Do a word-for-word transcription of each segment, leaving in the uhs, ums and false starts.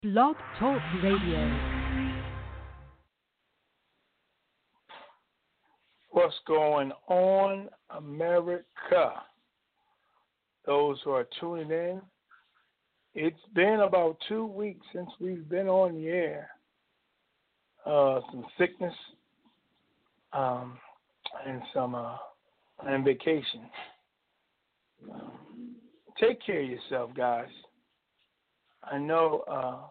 Blog Talk Radio. What's going on, America? Those who are tuning in, it's been about two weeks since we've been on the air. Uh, some sickness, um, and some uh, and vacation. Um, take care of yourself, guys. I know uh,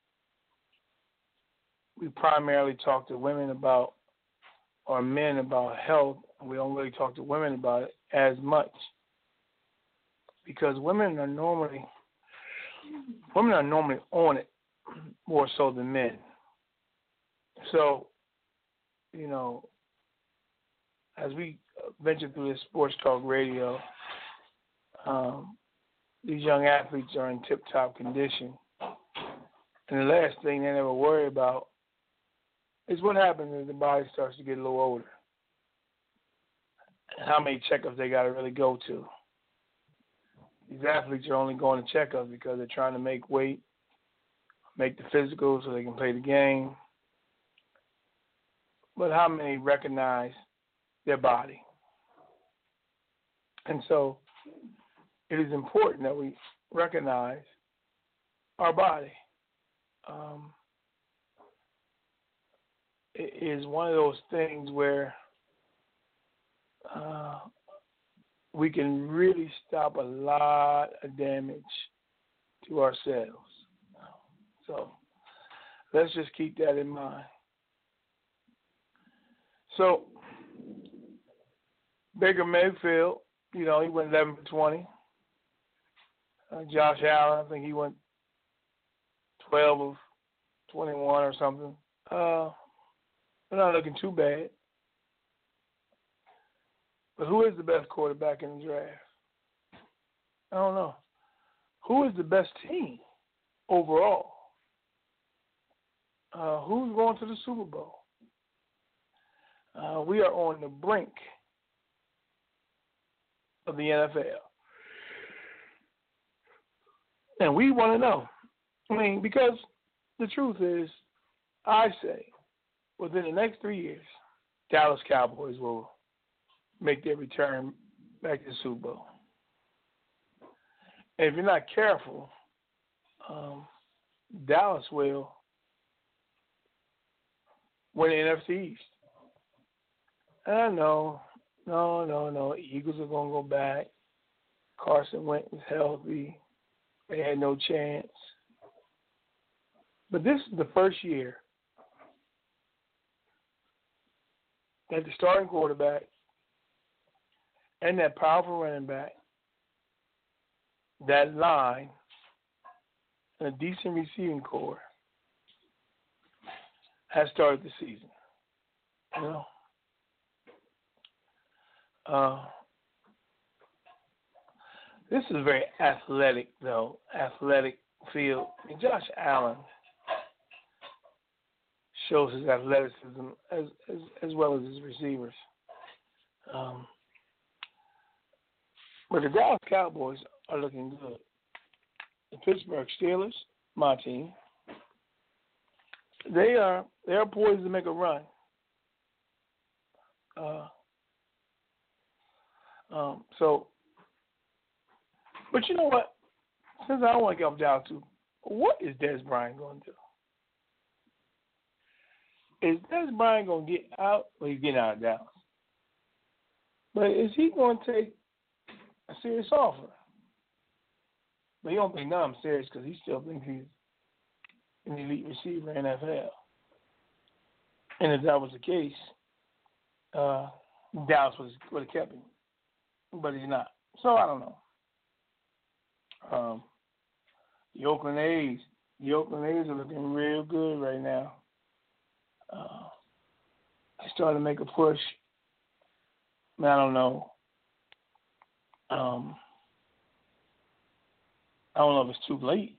we primarily talk to women about, or men about health, and we don't really talk to women about it as much because women are normally women are normally on it more so than men. So, you know, as we venture through this sports talk radio, um, these young athletes are in tip-top condition. And the last thing they never worry about is what happens as the body starts to get a little older. And how many checkups they got to really go to. These athletes are only going to checkups because they're trying to make weight, make the physical so they can play the game. But how many recognize their body? And so it is important that we recognize our body. Um, it is one of those things where uh, we can really stop a lot of damage to ourselves. So let's just keep that in mind. So Baker Mayfield, you know, he went eleven for twenty. Uh, Josh Allen, I think he went twelve of twenty-one or something. Uh, they're not looking too bad. But who is the best quarterback in the draft? I don't know. Who is the best team overall? Uh, who's going to the Super Bowl? Uh, we are on the brink of the N F L. And we want to know. I mean, because the truth is, I say, within the next three years, Dallas Cowboys will make their return back to the Super Bowl. And if you're not careful, um, Dallas will win the N F C East. And I know, no, no, no, Eagles are going to go back. Carson Wentz was healthy. They had no chance. But this is the first year that the starting quarterback and that powerful running back, that line, and a decent receiving core has started the season. You know? Uh, this is a very athletic, though, athletic field. And Josh Allen shows his athleticism as as, as well as his receivers. Um, but the Dallas Cowboys are looking good. The Pittsburgh Steelers, my team, they are they are poised to make a run. Uh, um, so, but you know what? Since I don't want to get off Dallas too, what is Dez Bryant going to do? Is Dez Bryant going to get out? Well, he's getting out of Dallas. But is he going to take a serious offer? But he don't think no, I'm serious because he still thinks he's an elite receiver in the N F L. And if that was the case, uh, Dallas would have kept him. But he's not. So I don't know. Um, the Oakland A's, the Oakland A's are looking real good right now. Uh, they started to make a push. I don't know. Um, I don't know if it's too late.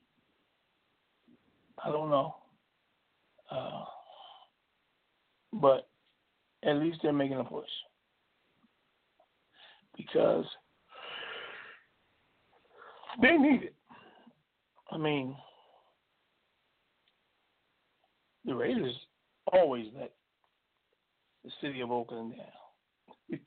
I don't know. Uh, but at least they're making a push. Because they need it. I mean, the Raiders always let the city of Oakland down.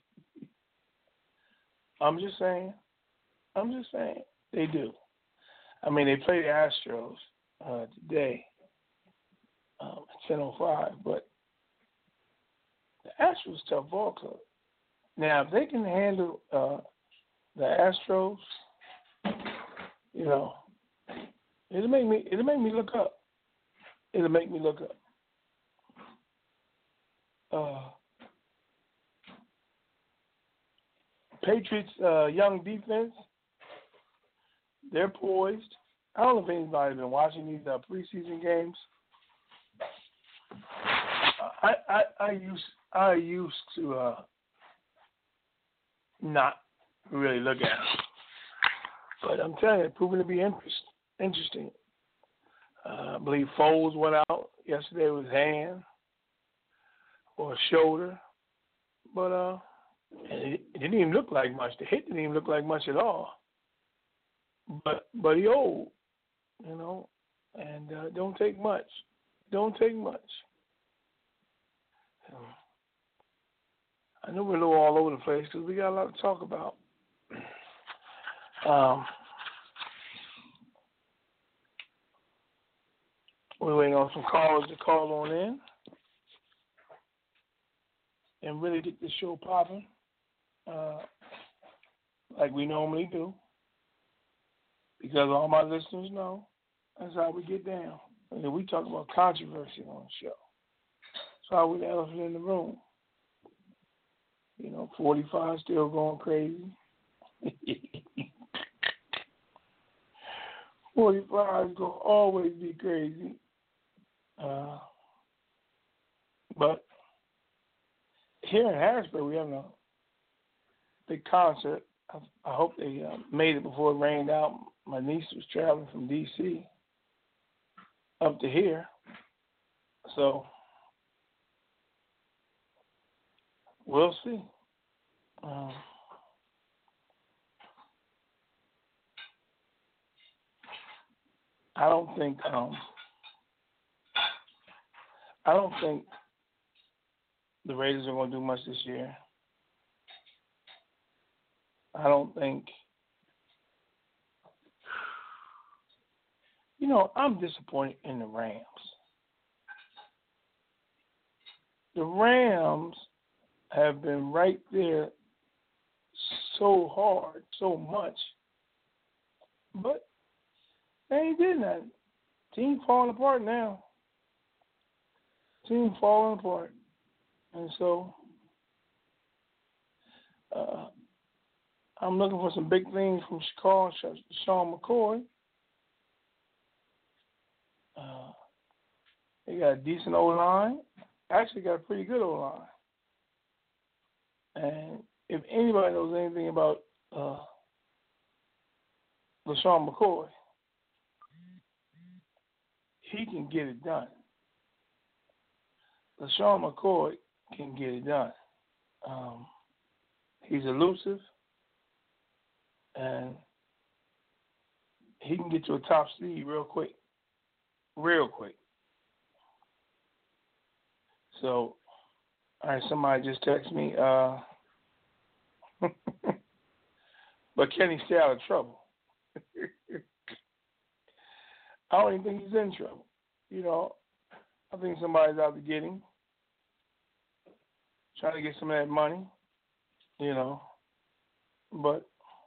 I'm just saying. I'm just saying. They do. I mean, they play the Astros uh, today um, at ten oh five, but the Astros tough ball club. Now, if they can handle uh, the Astros, you know, it'll make me it'll make me look up. It'll make me look up. Uh, Patriots' uh, young defense, they're poised. I don't know if anybody's been watching these uh, preseason games. I I, I used I used to uh, not really look at them, but I'm telling you, it's proving to be interest, interesting. Uh, I believe Foles went out yesterday with his hand or shoulder, but uh, it, it didn't even look like much. The hit didn't even look like much at all. But but he old, you know, and uh, don't take much. Don't take much. Um, I know we're a little all over the place because we got a lot to talk about. Um, we're waiting on some callers to call on in and really get this show popping uh, like we normally do. Because all my listeners know that's how we get down. And we talk about controversy on the show. That's how we the elephant in the room. You know, forty-five still going crazy. forty-five is going to always be crazy. Uh, but here in Harrisburg, we have a big concert. I, I hope they uh, made it before it rained out. My niece was traveling from D C up to here. So we'll see. Um, I don't think um, I don't think the Raiders are going to do much this year. I don't think. You know, I'm disappointed in the Rams. The Rams have been right there so hard, so much, but they ain't did nothing. Team falling apart now. Team falling apart. And so uh, I'm looking for some big things from Chicago, Sean McCoy. Uh, they got a decent O-line. Actually got a pretty good O-line. And if anybody knows anything about uh, LaShawn McCoy, he can get it done. LaShawn McCoy can get it done. Um, he's elusive, and he can get to a top speed real quick. Real quick. So, all right, somebody just texted me, uh, but can he stay out of trouble? I don't even think he's in trouble. You know, I think somebody's out to get him, trying to get some of that money, you know, but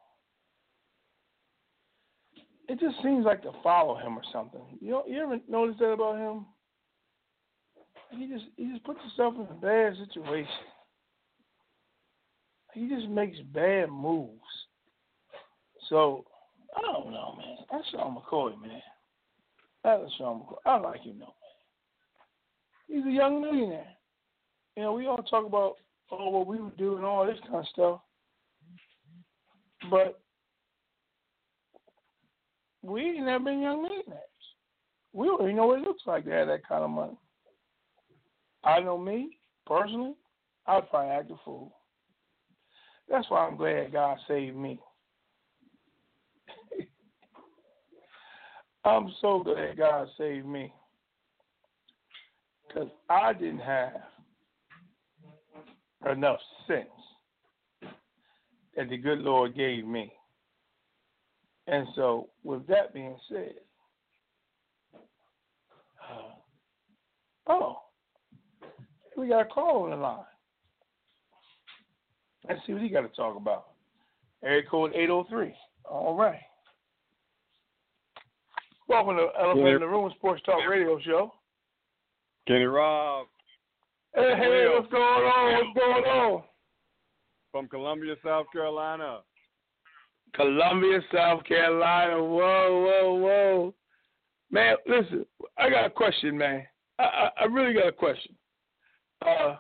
it just seems like to follow him or something. You know, you ever notice that about him? He just he just puts himself in a bad situation. He just makes bad moves. So I don't know, man. That's Sean McCoy, man. That's Sean McCoy. I like him though, man. He's a young millionaire. You know, we all talk about oh what we would do and all this kind of stuff, but we ain't never been young millionaires. We don't even know what it looks like to have that kind of money. I know me, personally, I'd probably act a fool. That's why I'm glad God saved me. I'm so glad God saved me. because I didn't have enough sense that the good Lord gave me. And so, with that being said, uh, oh, we got a call on the line. Let's see what he got to talk about. Area code eight oh three. All right. Welcome to Elephant in the Room Sports Talk Radio Show. Kenny Robb. Hey, hey, what's going on? What's going on? From Columbia, South Carolina. Columbia, South Carolina. Whoa, whoa, whoa. Man, listen, I got a question, man. I, I, I really got a question. Uh,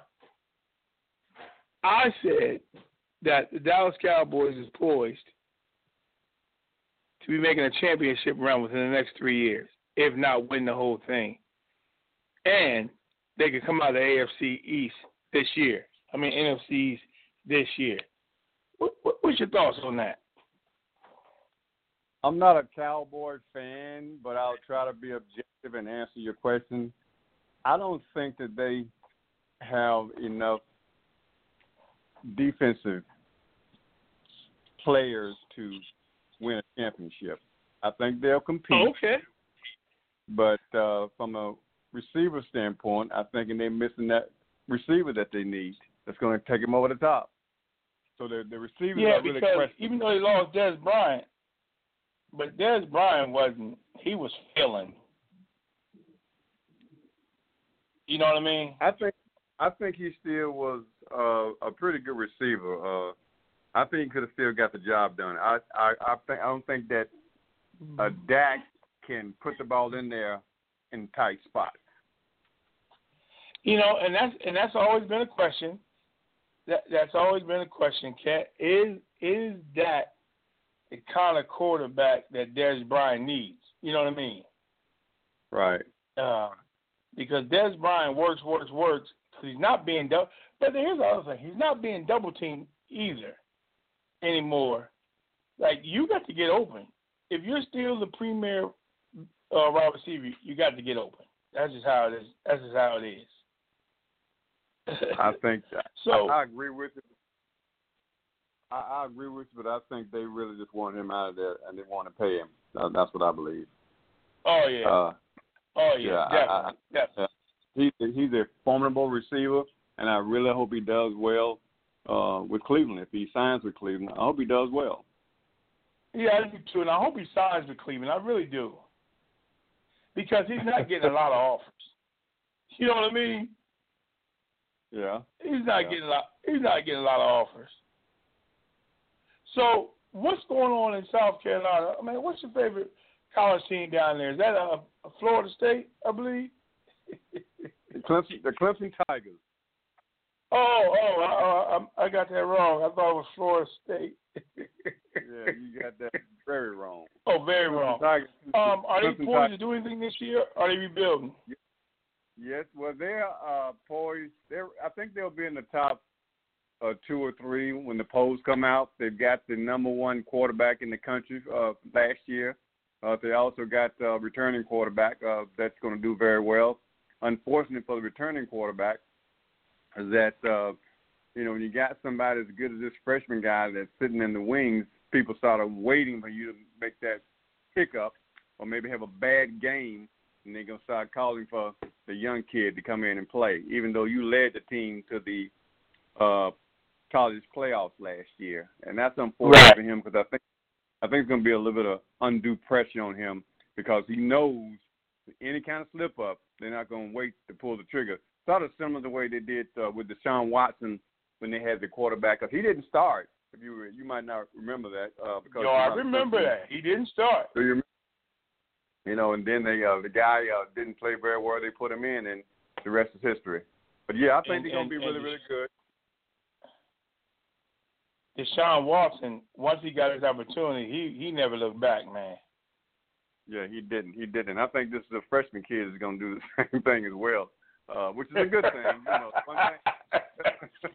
I said that the Dallas Cowboys is poised to be making a championship run within the next three years, if not win the whole thing. And they could come out of the A F C East this year. I mean, N F C East this year. What, what, what's your thoughts on that? I'm not a Cowboys fan, but I'll try to be objective and answer your question. I don't think that they have enough defensive players to win a championship. I think they'll compete. Oh, okay. But uh, from a receiver standpoint, I think they're missing that receiver that they need that's going to take them over the top. So the the receivers yeah, are really because questionable. even though they lost Dez Bryant, but Dez Bryant wasn't, he was failing. You know what I mean? I think I think he still was uh, a pretty good receiver. Uh, I think he could have still got the job done. I I I, think, I don't think that uh, Dak can put the ball in there in tight spots. You know, and that's and that's always been a question. That that's always been a question. Can is is that the kind of quarterback that Dez Bryant needs? You know what I mean? Right. Uh, because Dez Bryant works, works, works. Because he's not being double. But here's the other thing: he's not being double teamed either anymore. Like, you got to get open. If you're still the premier uh, wide receiver, you got to get open. That's just how it is. That's just how it is. I think so. I, I agree with it. I, I agree with you, but I think they really just want him out of there and they want to pay him. Uh, that's what I believe. Oh yeah. Uh, oh yeah. yeah definitely. I, I, definitely. He's he's a formidable receiver, and I really hope he does well uh, with Cleveland. If he signs with Cleveland, I hope he does well. Yeah, I do too, and I hope he signs with Cleveland. I really do, because he's not getting a lot of offers. You know what I mean? Yeah. He's not yeah. getting a lot. He's not getting a lot of offers. So, what's going on in South Carolina? I mean, what's your favorite college team down there? Is that a, a Florida State, I believe? the Clemson, the Clemson Tigers. Oh, oh, I, I, I got that wrong. I thought it was Florida State. Yeah, you got that very wrong. Oh, very Clemson wrong. Tigers, Um, are Clemson they poised Tigers. to do anything this year? Or are they rebuilding? Yes, well, they're uh, poised. They're, I think they'll be in the top uh, two or three when the polls come out. They've got the number one quarterback in the country uh, last year. Uh, they also got a uh, returning quarterback uh, that's going to do very well. Unfortunately for the returning quarterback is that, uh, you know, when you got somebody as good as this freshman guy that's sitting in the wings, people start waiting for you to make that pickup or maybe have a bad game, and they're going to start calling for the young kid to come in and play, even though you led the team to the uh, college playoffs last year. And that's unfortunate Right. for him because I think I think it's going to be a little bit of undue pressure on him because he knows any kind of slip-up, they're not going to wait to pull the trigger. Sort of similar to the way they did uh, with Deshaun Watson when they had the quarterback. Cause he didn't start. If you were, you might not remember that. Uh, because Yo, I remember that. He didn't start. So you, you know, and then they, uh, the guy uh, didn't play very well. They put him in, and the rest is history. But, yeah, I think And- they're going and- to be and really, really good. Deshaun Watson, once he got his opportunity, he he never looked back, man. Yeah, he didn't. He didn't. I think this is a freshman kid is going to do the same thing as well, uh, which is a good thing. You know, one thing.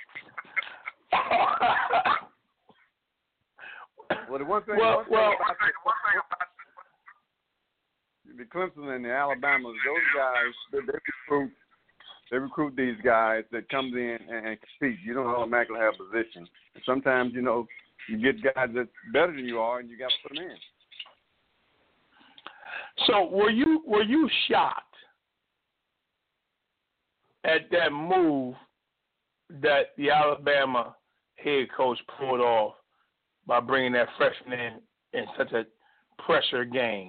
Well, the one thing, well, one thing well, about the, the Clemson and the Alabamas, those guys, they, they recruit They recruit these guys that comes in and, and compete. You don't automatically have a position. And sometimes, you know, you get guys that's better than you are, and you got to put them in. So were you were you shocked at that move that the Alabama head coach pulled off by bringing that freshman in in such a pressure game?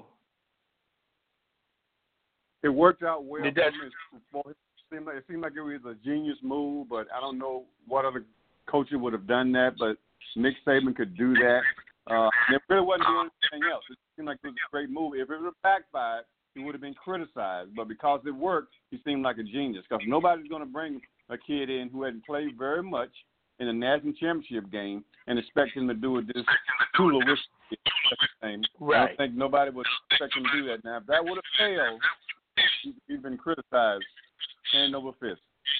It worked out well. Did that, it, seemed like, it seemed like it was a genius move, but I don't know what other coaches would have done that, but Nick Saban could do that. Uh, and it really wasn't doing anything else. It seemed like it was a great move. If it would have backfired, he would have been criticized. But because it worked, he seemed like a genius. Because nobody's going to bring a kid in who hadn't played very much in a national championship game and expect him to do it this Tula-ish thing. Right. I don't think nobody would expect him to do that. Now, if that would have failed, he's been criticized hand over fist.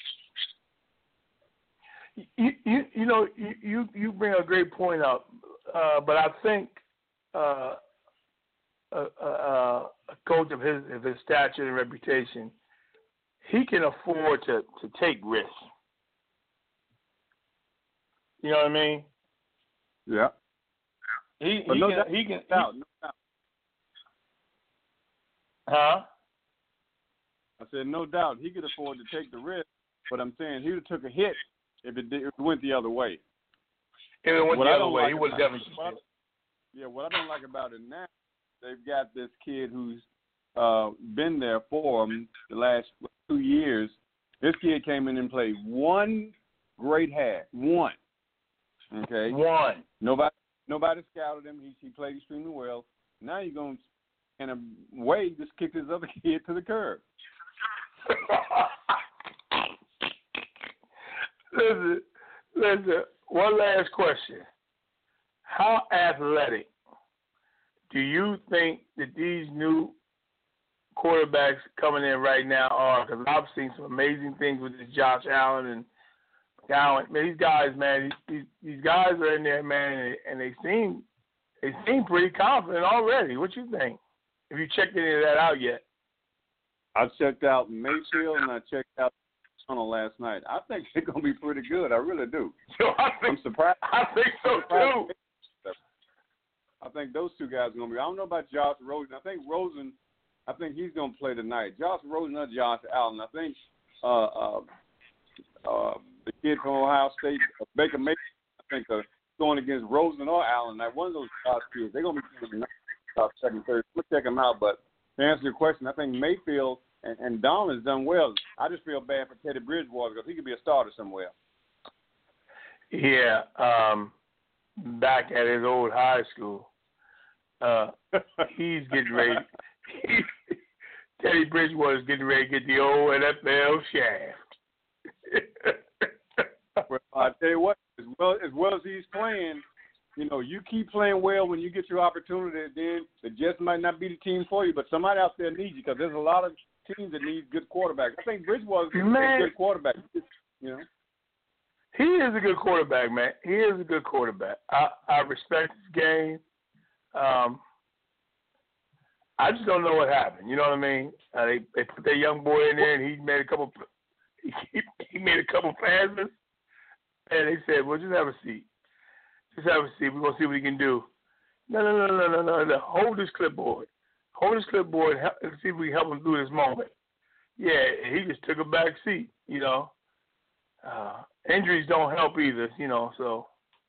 You, you, you know, you, you bring a great point up, uh, but I think uh, a, a, a coach of his of his stature and reputation, he can afford to, to take risks. You know what I mean? Yeah. He, but he no can. doubt, He can. No doubt, no doubt. Huh? I said no doubt he could afford to take the risk, but I'm saying he would have took a hit if it, did, if it went the other way. If it went what the I other way, like he would have definitely. What, yeah, what I don't like about it now, they've got this kid who's uh, been there for him the last two years. This kid came in and played one great half. One. Okay? One. Nobody nobody scouted him. He, he played extremely well. Now you're going to, in a way, just kick this other kid to the curb. listen, listen. One last question. How athletic do you think that these new quarterbacks coming in right now are? Because I've seen some amazing things with this Josh Allen and Allen. Man, these guys, man, these, these guys are in there, man, and they seem they seem pretty confident already. What you think? Have you checked any of that out yet? I checked out Mayfield and I checked out Tunnel last night. I think they're going to be pretty good. I really do. So I think, I'm surprised. I think so too. I think those two guys are going to be. I don't know about Josh Rosen. I think Rosen, I think he's going to play tonight. Josh Rosen or Josh Allen. I think uh, uh, uh, the kid from Ohio State, uh, Baker Mayfield, I think uh, going against Rosen or Allen. Like one of those Josh kids, they're going to be playing tonight, second, third. We'll check them out. But to answer your question, I think Mayfield and, and Donald has done well. I just feel bad for Teddy Bridgewater because he could be a starter somewhere. Yeah, um, back at his old high school, uh, he's getting ready. He, Teddy Bridgewater's getting ready to get the old N F L shaft. Well, I tell you what, as well as well as he's playing, you know, you keep playing well when you get your opportunity. Then the Jets might not be the team for you, but somebody out there needs you because there's a lot of teams that need good quarterbacks. I think Bridgewater's a good quarterback. You know, he is a good quarterback, man. He is a good quarterback. I, I respect his game. Um, I just don't know what happened. You know what I mean? Uh, they they put that young boy in there, and he made a couple. He, he made a couple passes, and they said, "Well, just have a seat. Just have a seat. We're gonna see what he can do." No, no, no, no, no, no. no. Hold this clipboard. Hold this clipboard and, help, and see if we can help him through this moment. Yeah, he just took a back seat. You know, uh, injuries don't help either. You know, so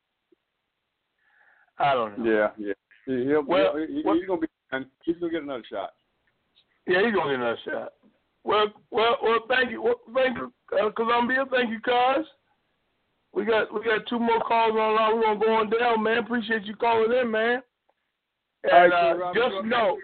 I don't know. Yeah, yeah. He'll, well, he'll, he, what, he's gonna be. He's gonna get another shot. Yeah, he's gonna get another shot. Well, well, well. Thank you, well, thank you, uh, Columbia. Thank you, cuz. We got we got two more calls online. We're gonna go on down, man. Appreciate you calling in, man. And right, uh, just know,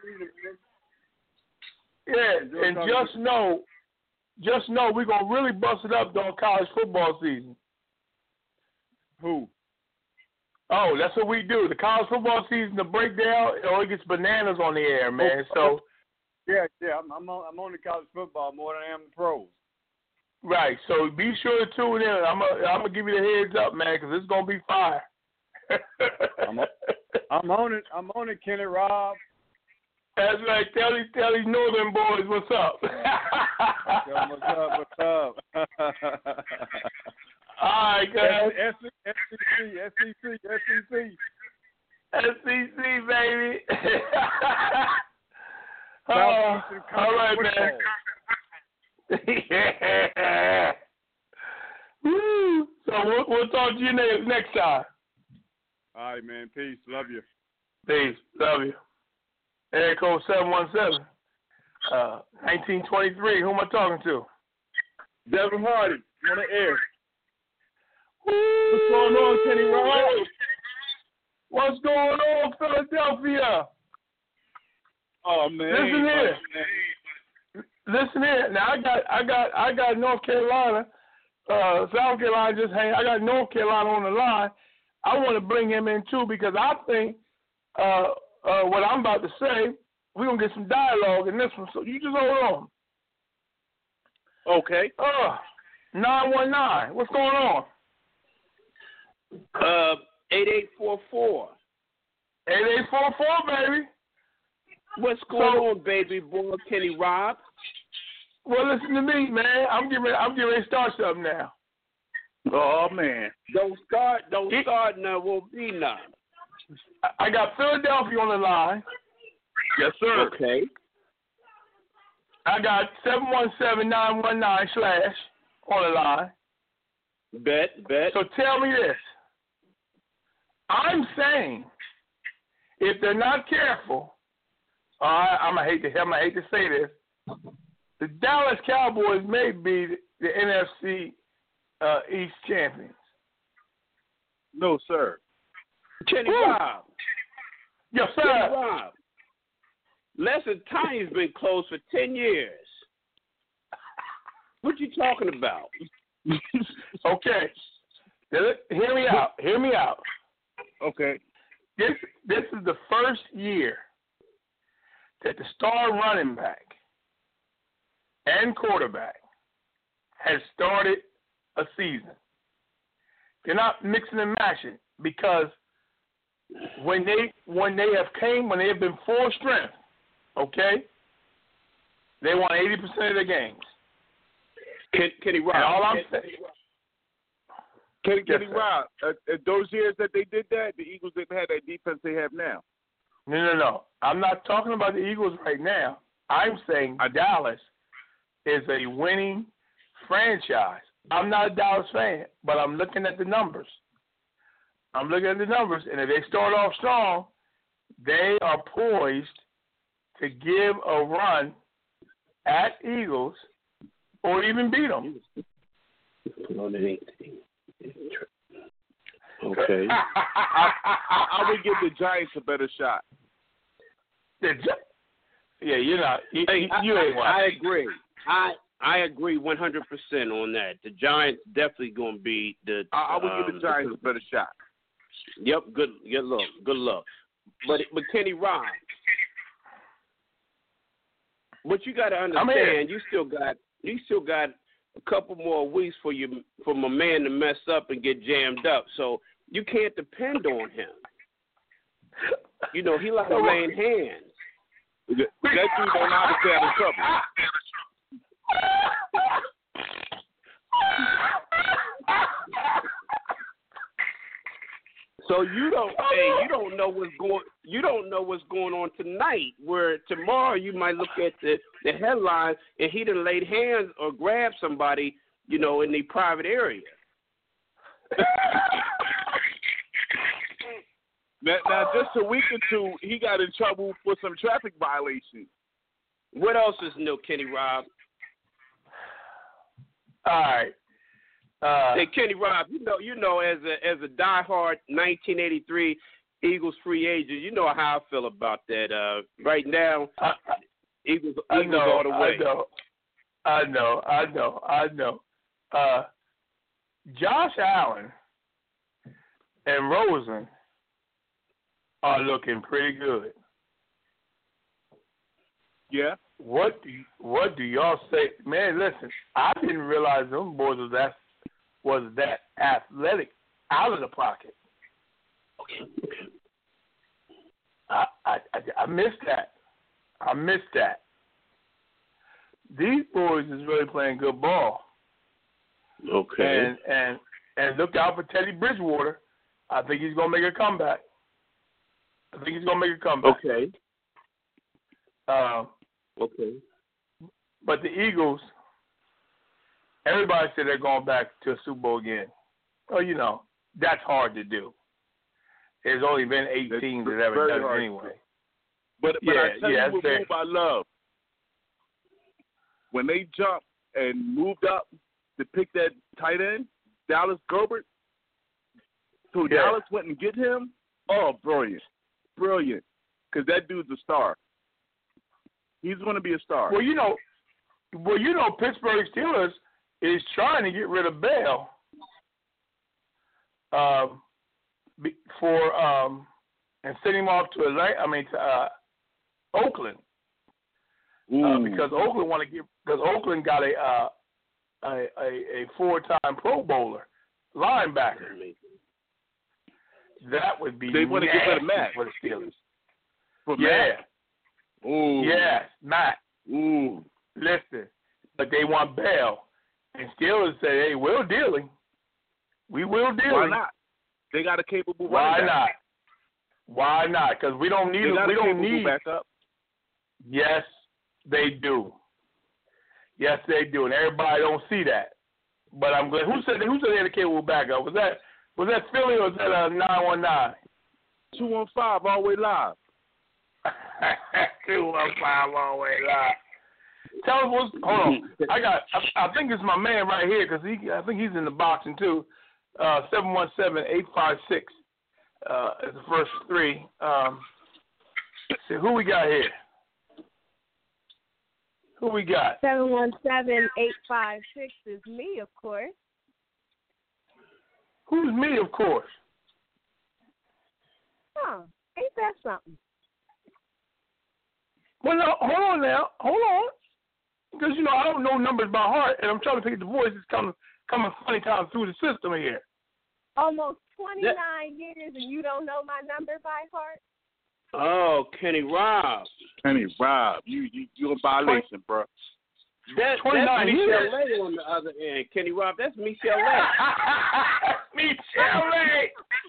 yeah, and just know, just know, we're gonna really bust it up during college football season. Who? Oh, that's what we do. The college football season, the breakdown, oh, it gets bananas on the air, man. So, yeah, yeah, I'm I'm on, I'm on the college football more than I am the pros. Right. So be sure to tune in. I'm gonna I'm gonna give you the heads up, man, because it's gonna be fire. I'm, on, I'm on it. I'm on it, Kenny Robb. That's right. Tell these tell these northern boys what's up. Yo, what's up? What's up? All right, guys. S E C, S E C, S E C, S E C, baby. oh, all right, man. Yeah. Woo. So we'll, we'll talk to you next, next time. All right, man. Peace. Love you. Peace. Love you. Area code seven one seven. Uh, nineteen twenty-three. Who am I talking to? Devin Hardy on the air. Woo. What's going on, Kenny Rob? What's going on, Philadelphia? Oh man. Listen here. Listen here. Now I got I got I got North Carolina, uh, South Carolina just hang. I got North Carolina on the line. I want to bring him in too because I think uh, uh, what I'm about to say, we're gonna get some dialogue in this one. So you just hold on. Okay. Uh nine one nine. What's going on? Uh eight eight four four. Eight eight four four, baby. What's going So- on, baby boy Kenny Rob? Well, listen to me, man. I'm getting ready, I'm getting ready to start something now. Oh man. Don't start, don't It- start none, won't be none. I- I got Philadelphia on the line. Yes, sir. Okay. I got seven one seven nine one nine slash on the line. Bet, bet. So tell me this. I'm saying if they're not careful, all right, I'm gonna hate to I'm gonna hate to say this, the Dallas Cowboys may be the, the N F C uh, East champions. No, sir. Kenny Woo. Rob. Yes, Kenny sir. Rob. Lesson Tiny's been closed for ten years. What you talking about? Okay. Now, hear me out. Hear me out. Okay. This this is the first year that the star running back and quarterback has started a season. They're not mixing and matching because when they when they have came when they have been full strength, okay, they won eighty percent of their games. Ken, Kenny Rob. And all I'm Ken- saying, Kenny, Yes, Kenny sir. Rob, uh, uh, those years that they did that, the Eagles didn't have that defense they have now. no, no, no. I'm not talking about the Eagles right now. I'm saying Dallas is a winning franchise. I'm not a Dallas fan, but I'm looking at the numbers. I'm looking at the numbers, and if they start off strong, they are poised to give a run at Eagles or even beat them. Okay. I, I would give the Giants a better shot. The Gi- yeah, you're not. You, Hey, you, I, you ain't I, one. I agree. I I agree one hundred percent on that. The Giants definitely going to be the. I, I would um, give the Giants a better shot. Yep. Good. Good luck. Good luck. But but Kenny Rob, what you got to here. understand, you still got you still got a couple more weeks for you for my man to mess up and get jammed up. So you can't depend on him. You know he like laying hands. That, that dude don't know how to stay out of trouble. So you don't, hey, you don't know what's going, you don't know what's going on tonight. Where tomorrow you might look at the, the headline and he done laid hands or grabbed somebody, you know, in the private area. Now, now, just a week or two, he got in trouble for some traffic violations. What else is new, Kenny Rob? All right. Uh, Hey, Kenny Rob, you know, you know, as a as a diehard nineteen eighty-three Eagles free agent, you know how I feel about that. Uh, right now, I, Eagles, I Eagles know, all the way. I know, I know, I know, I know. Uh, Josh Allen and Rosen are looking pretty good. Yeah. What do you, what do y'all say, man? Listen, I didn't realize them boys was that was that athletic out of the pocket. Okay. I I, I, I missed that. I missed that. these boys is really playing good ball. Okay. And and and look out for Teddy Bridgewater. I think he's gonna make a comeback. I think he's gonna make a comeback. Okay. Um, okay. But the Eagles, everybody said they're going back to a Super Bowl again. Well, you know, that's hard to do. There's only been eight That's teams that ever done it anyway. But, but yeah, I tell yeah, you what move I love. When they jumped and moved up to pick that tight end, Dallas Goedert, so yeah. Dallas went and get him. Oh, brilliant. Brilliant. Because that dude's a star. He's going to be a star. Well, you know, well, you know, Pittsburgh Steelers is trying to get rid of Bell um, for um, and send him off to Atlanta. I mean, to uh, Oakland uh, because Oakland want to get because Oakland got a uh, a, a a four-time Pro Bowler linebacker. That would be they want to get rid of Matt for the Steelers. For yeah. Matt? Ooh. Yes, Matt. Ooh. Listen, but they want Bell. And Steelers say, hey, we'll deal him. We will deal Why him. not? They got a capable Why running back. not? Why not? Because we don't need they got we a don't capable need backup. Yes, they do. Yes, they do. And everybody don't see that. But I'm glad. Who said who said they had a capable backup? Was that was that Philly or was that a nine one nine? Two one five all the way live. Two one five all the way live. Tell us what's. Hold on. I got. I, I think it's my man right here because he. I think he's in the boxing too. Uh, seven one seven eight five six. Uh, is the first three. Um, see who we got here. Who we got? Seven one seven eight five six is me, of course. Who's me, of course? Huh? Ain't that something? Well, no, hold on now. Hold on. Because, you know, I don't know numbers by heart, and I'm trying to pick the voice that's coming, coming funny time through the system here. Almost twenty-nine yeah. years, and you don't know my number by heart? Oh, Kenny Robb. Kenny Robb. You, you, you're in violation, bro. That, that's Michelle Lay on the other end. Kenny Robb, that's Michelle Lay. Michelle Lay.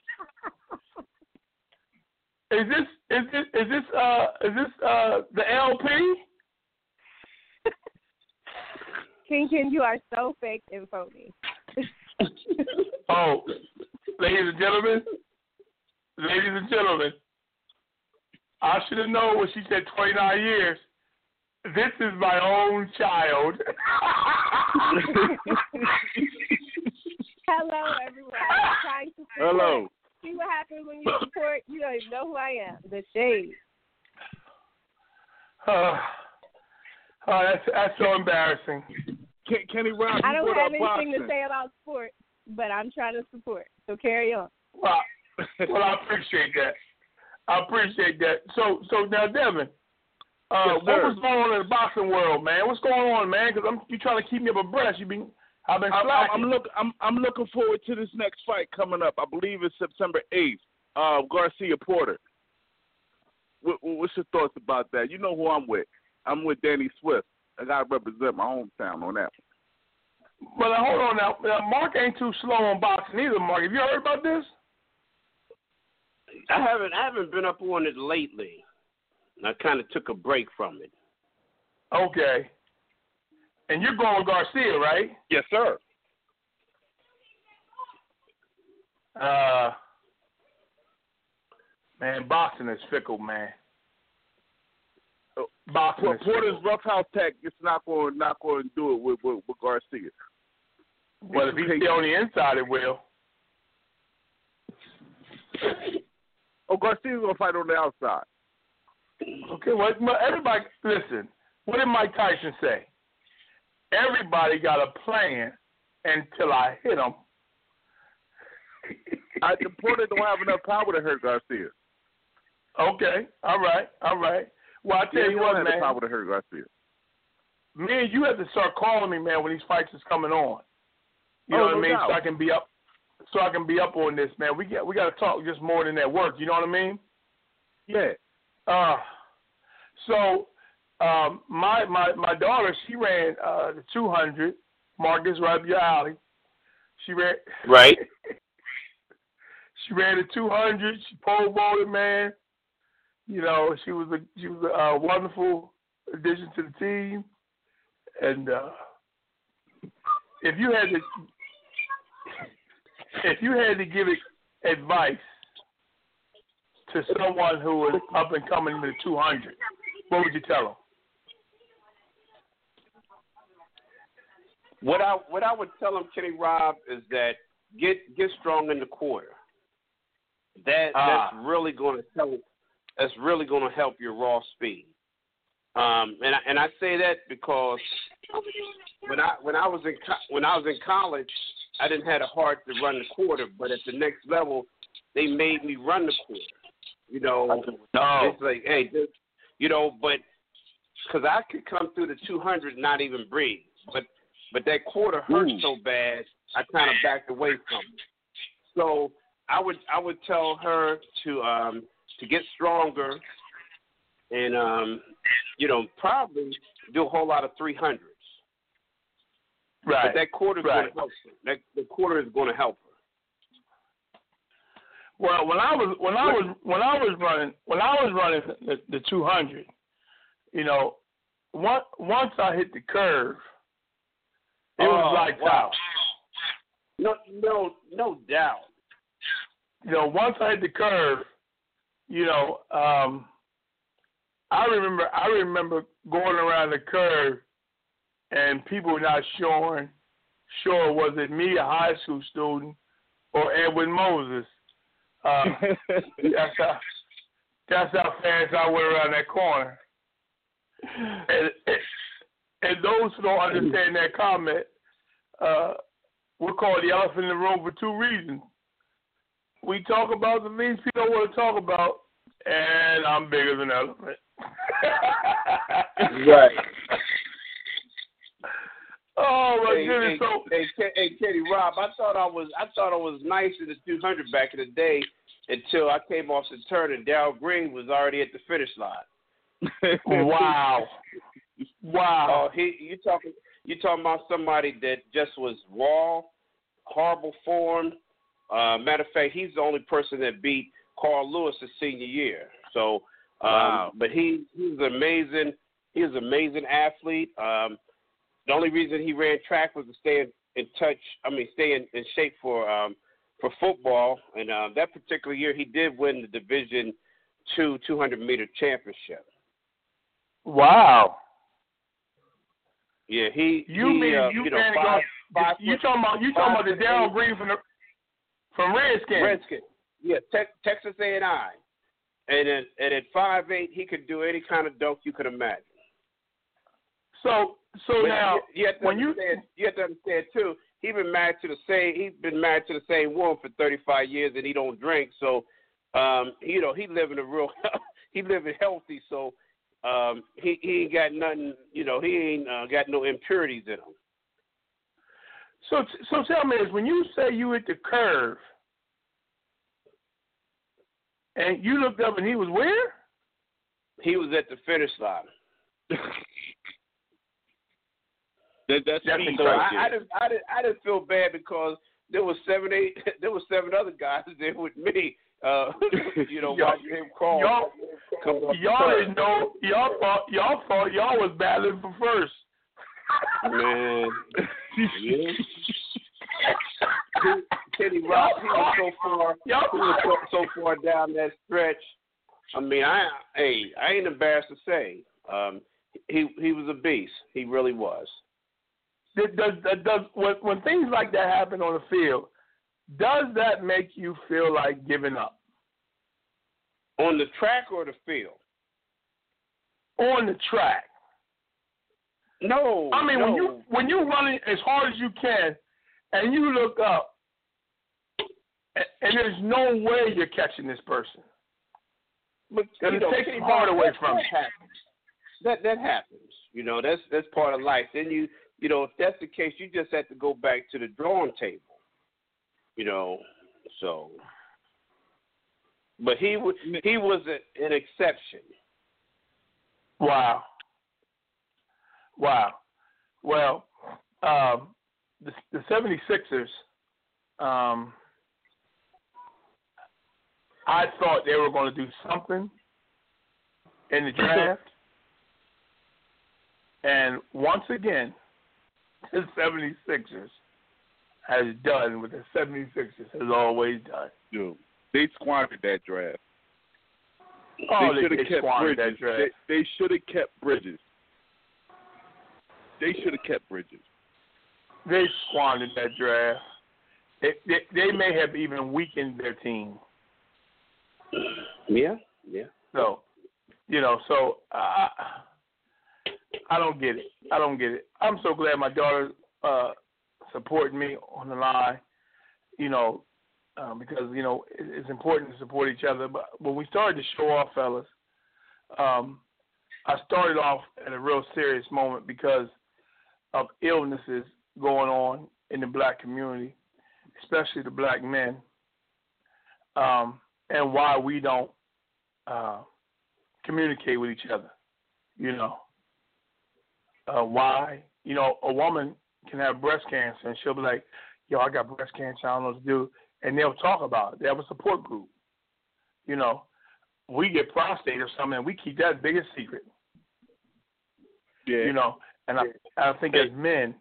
Is this is this is this uh is this uh the L P? King, you are so fake and phony. Oh, ladies and gentlemen, ladies and gentlemen, I should have known when she said twenty-nine years. This is my own child. Hello, everyone. I'm trying to support. Hello. See what happens when you support? You don't even know who I am. The shade. Uh, oh, that's that's so embarrassing. Ken, Kenny Robb, I don't have anything boxing. to say about sports, but I'm trying to support. So carry on. Well, well, I appreciate that. I appreciate that. So, so now, Devin, uh, yes, what was going on in the boxing world, man? What's going on, man? Because I'm you trying to keep me up abreast. You been I've been I'm, slacking. I'm, look, I'm, I'm looking forward to this next fight coming up. I believe it's September eighth. Uh, Garcia Porter. What, what's your thoughts about that? You know who I'm with. I'm with Danny Swift. I got to represent my hometown on that one. But uh, hold on now. now. Mark ain't too slow on boxing either, Mark. Have you heard about this? I haven't I haven't been up on it lately. I kind of took a break from it. Okay. And you're going with Garcia, right? Yes, sir. Uh, man, boxing is fickle, man. Boxing is Porter's fickle. roughhouse tech. It's not going not going to do it with, with, with Garcia. Well, if he's still on the inside, it will. Oh, Garcia's going to fight on the outside. Okay, well, everybody, listen, what did Mike Tyson say? Everybody got a plan until I hit him. I, the Porter don't have enough power to hurt Garcia. Okay, all right, all right. Well, I tell yeah, you what, have man. The power to hurt Garcia. Me and you have to start calling me, man, when these fights is coming on. You know oh, what no I mean? doubt. So I can be up. So I can be up on this, man. We got we got to talk just more than that work. You know what I mean? Yeah. Uh, so um, my my my daughter, she ran uh, the two hundred. Marcus, right up your alley. She ran. Right. She ran the two hundred. She pole vaulted, man. You know, she was a she was a uh, wonderful addition to the team. And uh, if you had to if you had to give advice to someone who was up and coming in the two hundred, what would you tell them? What I what I would tell them, Kenny Robb, is that get get strong in the quarter. That ah. that's really going to help. That's really going to help your raw speed. Um, and I, and I say that because when I when I was in co- when I was in college, I didn't have a heart to run the quarter, but at the next level, they made me run the quarter. You know, no. It's like, hey, this, you know, but because I could come through the two hundred and not even breathe, but but that quarter hurt Ooh. so bad, I kind of backed away from it. So I would I would tell her to um, to get stronger and um, you know, probably do a whole lot of three hundreds. Right. But that quarter is right. going to help her. That the quarter is going to help her. Well, when I was when I was when I was running when I was running the, the two hundred, you know, once once I hit the curve, it was oh, like wow. No, no, no doubt. You know, once I hit the curve, you know, um, I remember I remember going around the curve, and people not sure sure was it me, a high school student, or Edwin Moses. Uh, that's how that's how fast I went around that corner. And, and those who don't understand that comment, uh, we're called the elephant in the room for two reasons. We talk about the things people don't want to talk about, and I'm bigger than elephant. Right. Oh my hey, goodness! Hey, so, hey, hey, Kenny Robb, I thought I was I thought I was nice in the two hundred back in the day until I came off the turn and Darryl Green was already at the finish line. Wow! Wow! Oh, he you talking you talking about somebody that just was raw, horrible form. Uh, matter of fact, he's the only person that beat Carl Lewis his senior year. So, um, wow. but he he's amazing. He was an amazing athlete. Um, the only reason he ran track was to stay in, in touch. I mean, stay in, in shape for um, for football. And uh, that particular year, he did win the Division Two two hundred meter championship. Wow! Yeah, he. You he, mean uh, you you know ran five, five You foot, talking about you talking about the Darryl Green from the from Redskins? Redskins. Yeah, te- Texas A and I. And at, and at five eight, he could do any kind of dunk you could imagine. So, so but now, you, you have to when you understand, you have to understand too. He been married to the same. He's been married to the same woman for thirty-five years, and he don't drink. So, um, you know, he living a real. he living healthy. So, um, he he ain't got nothing. You know, he ain't uh, got no impurities in him. So, so tell me this: when you say you hit the curve, and you looked up and he was where? He was at the finish line. that, that's that's so right I, I didn't, I didn't, I didn't feel bad because there was seven, eight, there was seven other guys there with me. Uh, you know, y'all, watching him crawl. Y'all, y'all didn't know. Y'all thought y'all thought y'all was battling for first. Man, yeah. Kenny Robb, he was so far, he was so, so far down that stretch. I mean, I, hey, I ain't embarrassed to say, um, he he was a beast. He really was. Does, does, does when, when things like that happen on the field, does that make you feel like giving up? On the track or the field? On the track. No. I mean, no. when you when you running as hard as you can, and you look up, and, and there's no way you're catching this person. But and you it know, takes the heart away from that you. Happens. That that happens. You know, that's that's part of life. Then you you know, if that's the case, you just have to go back to the drawing table. You know, so. But he was he was a, an exception. Wow. Wow. Well, um, the, the seventy-sixers, um, I thought they were going to do something in the draft. And once again, the seventy-sixers has done what the seventy-sixers has always done. Dude, they squandered that draft. Oh, they should have kept squandered Bridges. that draft. They, they should have kept Bridges. They should have kept Bridges. They squandered that draft. They, they, they may have even weakened their team. Yeah, yeah. So, you know, so uh, I don't get it. I don't get it. I'm so glad my daughter uh, supporting me on the line, you know, um, because, you know, it, it's important to support each other. But when we started to show off, fellas, um, I started off at a real serious moment because of illnesses going on in the black community, especially the black men, um, and why we don't uh, communicate with each other, you know. Uh, why? You know, a woman can have breast cancer, and she'll be like, yo, I got breast cancer, I don't know what to do, and they'll talk about it. They have a support group. You know, we get prostate or something, and we keep that biggest secret. Yeah. You know, and I, I think as men,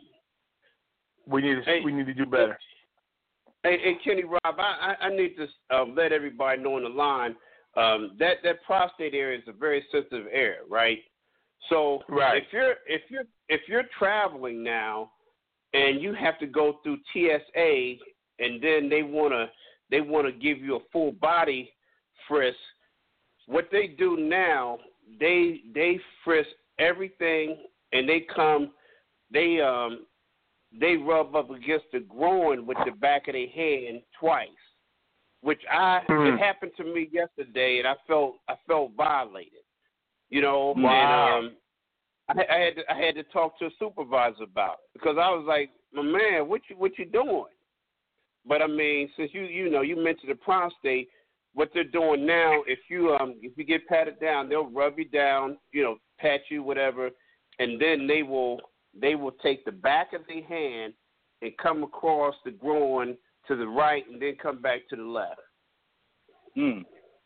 we need to Hey. we need to do better. Hey, hey Kenny Rob, I, I I need to uh, let everybody know on the line um, that that prostate area is a very sensitive area, right? So Right. if you're if you're if you're traveling now, and you have to go through T S A, and then they wanna they wanna give you a full body frisk, what they do now, they they frisk everything, and they come they um. they rub up against the groin with the back of their hand twice, which I Mm. it happened to me yesterday, and I felt I felt violated. You know, Wow. and um, I, I had to, I had to talk to a supervisor about it because I was like, my man, what you what you doing? But I mean, since you you know you mentioned the prostate, what they're doing now, if you um if you get patted down, they'll rub you down, you know, pat you, whatever, and then they will. They will take the back of their hand and come across the groin to the right and then come back to the left. Mm.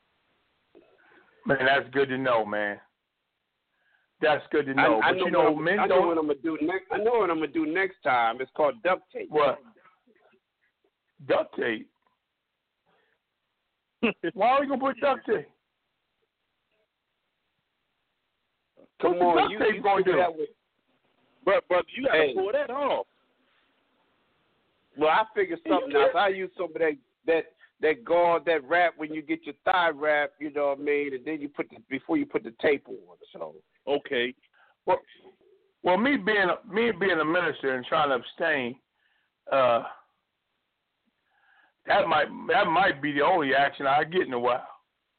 Man, that's good to know, man. That's good to know. I, I but know you know, what men I know don't. what I'm gonna do next. I know what I'm gonna do next time. It's called duct tape. What? Duct tape. Why are we gonna put duct tape? Come What's the on, duct you, tape you gonna figure do? that with- But but you gotta Hey. pull that off. Well, I figured something out. So I use some of that that that gauze, that wrap when you get your thigh wrap. You know what I mean? And then you put the before you put the tape on. So Okay. Well, well, me being a, me being a minister and trying to abstain, uh, that might that might be the only action I get in a while.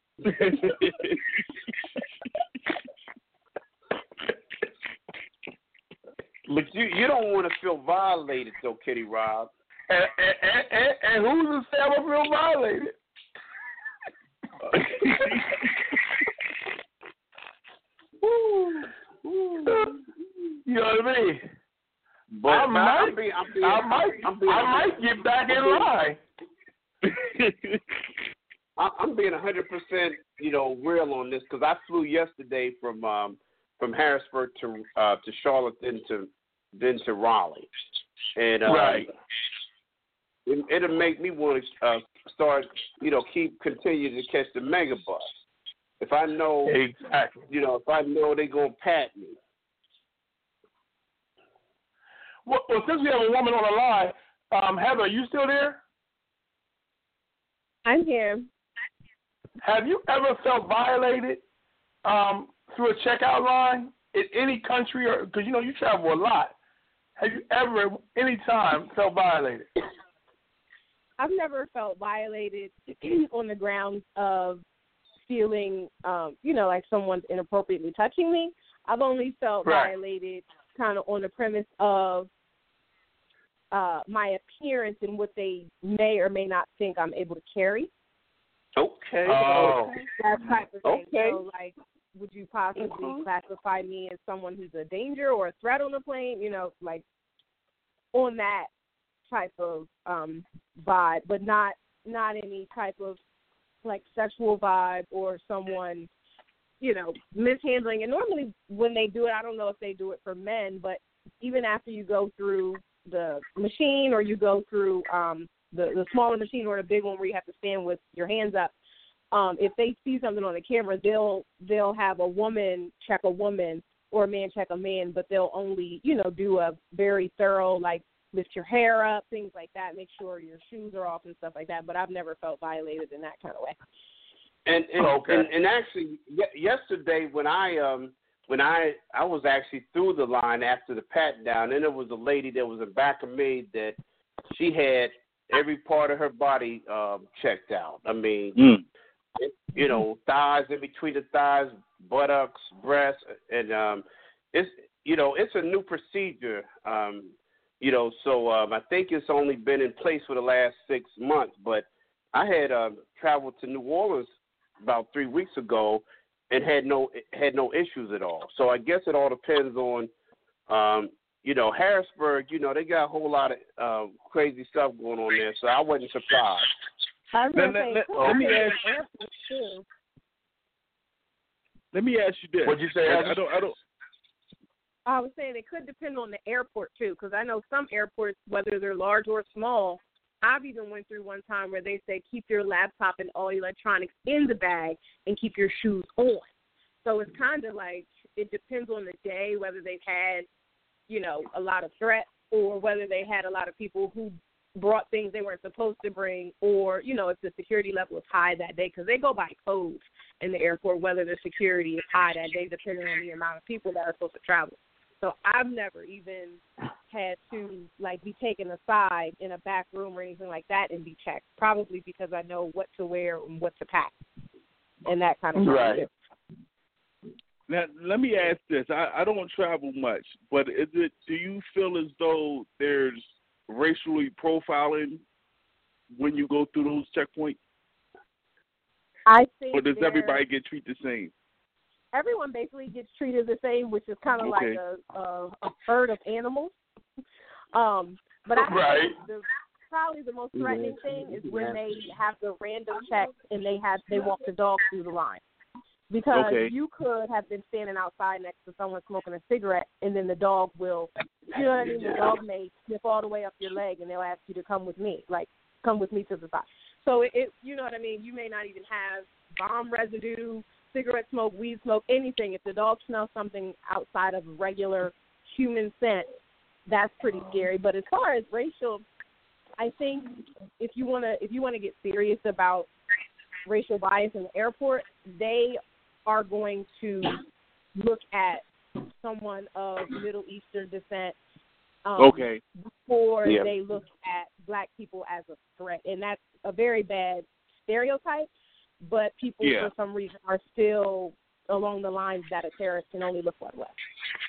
But you you don't want to feel violated, though, Kitty Rob. And, and, and, and who's to say I'm gonna feel violated? Woo, woo. You know what I mean? But I but might, I'm being, I'm being, I might, I'm being, I might get back in line. I- I'm being one hundred percent, you know, real on this because I flew yesterday from um, from Harrisburg to uh, to Charlotte, then to then to Raleigh, and um, Right. it, it'll make me want to uh, start, you know, keep continue to catch the mega bus. If I know, Exactly. you know, if I know they're gonna pat me. Well, well, since we have a woman on the line, um, Heather, are you still there? I'm here. Have you ever felt violated um, through a checkout line in any country, or because you know you travel a lot? Have you ever, any time, felt violated? I've never felt violated on the grounds of feeling, um, you know, like someone's inappropriately touching me. I've only felt Right. violated kind of on the premise of uh, my appearance and what they may or may not think I'm able to carry. Okay. Oh. That type of thing. Okay. So, like, would you possibly mm-hmm. classify me as someone who's a danger or a threat on the plane? You know, like on that type of um, vibe, but not not any type of like sexual vibe or someone, you know, mishandling. And normally when they do it, I don't know if they do it for men, but even after you go through the machine or you go through um, the, the smaller machine or the big one where you have to stand with your hands up, um, if they see something on the camera, they'll they'll have a woman check a woman or a man check a man, but they'll only, you know, do a very thorough, like, lift your hair up, things like that, make sure your shoes are off and stuff like that. But I've never felt violated in that kind of way. And and, okay. and, and actually, y- yesterday when I um when I I was actually through the line after the pat down, and there was a lady that was in back of me that she had every part of her body um, checked out. I mean, Mm. it, you know, thighs in between the thighs, buttocks, breasts, and um, it's you know it's a new procedure. Um, You know, so um, I think it's only been in place for the last six months. But I had um, traveled to New Orleans about three weeks ago and had no had no issues at all. So I guess it all depends on, um, you know, Harrisburg. You know, they got a whole lot of uh, crazy stuff going on there. So I wasn't surprised. I was Let, gonna say, let, cool. let me I ask. think airports too. Let me ask you this. What'd you say? I, I don't. I don't. I was saying it could depend on the airport too, because I know some airports, whether they're large or small, I've even went through one time where they say keep your laptop and all electronics in the bag and keep your shoes on. So it's kind of like it depends on the day whether they've had, you know, a lot of threats or whether they had a lot of people who brought things they weren't supposed to bring, or, you know, if the security level is high that day, because they go by codes in the airport, whether the security is high that day depending on the amount of people that are supposed to travel. So I've never even had to, like, be taken aside in a back room or anything like that and be checked, probably because I know what to wear and what to pack and that kind of stuff. Right. Now, let me ask this. I, I don't travel much, but is it? Do you feel as though there's racially profiling when you go through those checkpoints? I think or does there- everybody get treated the same? Everyone basically gets treated the same, which is kind of Okay. like a, a, a herd of animals. Um, but I Right. think the, probably the most threatening thing is when they have the random checks and they have they walk the dog through the line. Because Okay. you could have been standing outside next to someone smoking a cigarette, and then the dog will, you know what I mean? The dog may sniff all the way up your leg, and they'll ask you to come with me, like come with me to the side. So it, it you know what I mean? You may not even have bomb residue, cigarette smoke, weed smoke, anything. If the dog smells something outside of regular human scent, that's pretty scary. But as far as racial, I think if you wanna if you wanna get serious about racial bias in the airport, they are going to look at someone of Middle Eastern descent um, Okay. before Yeah. they look at black people as a threat. And that's a very bad stereotype, but people Yeah. for some reason are still along the lines that a terrorist can only look one way.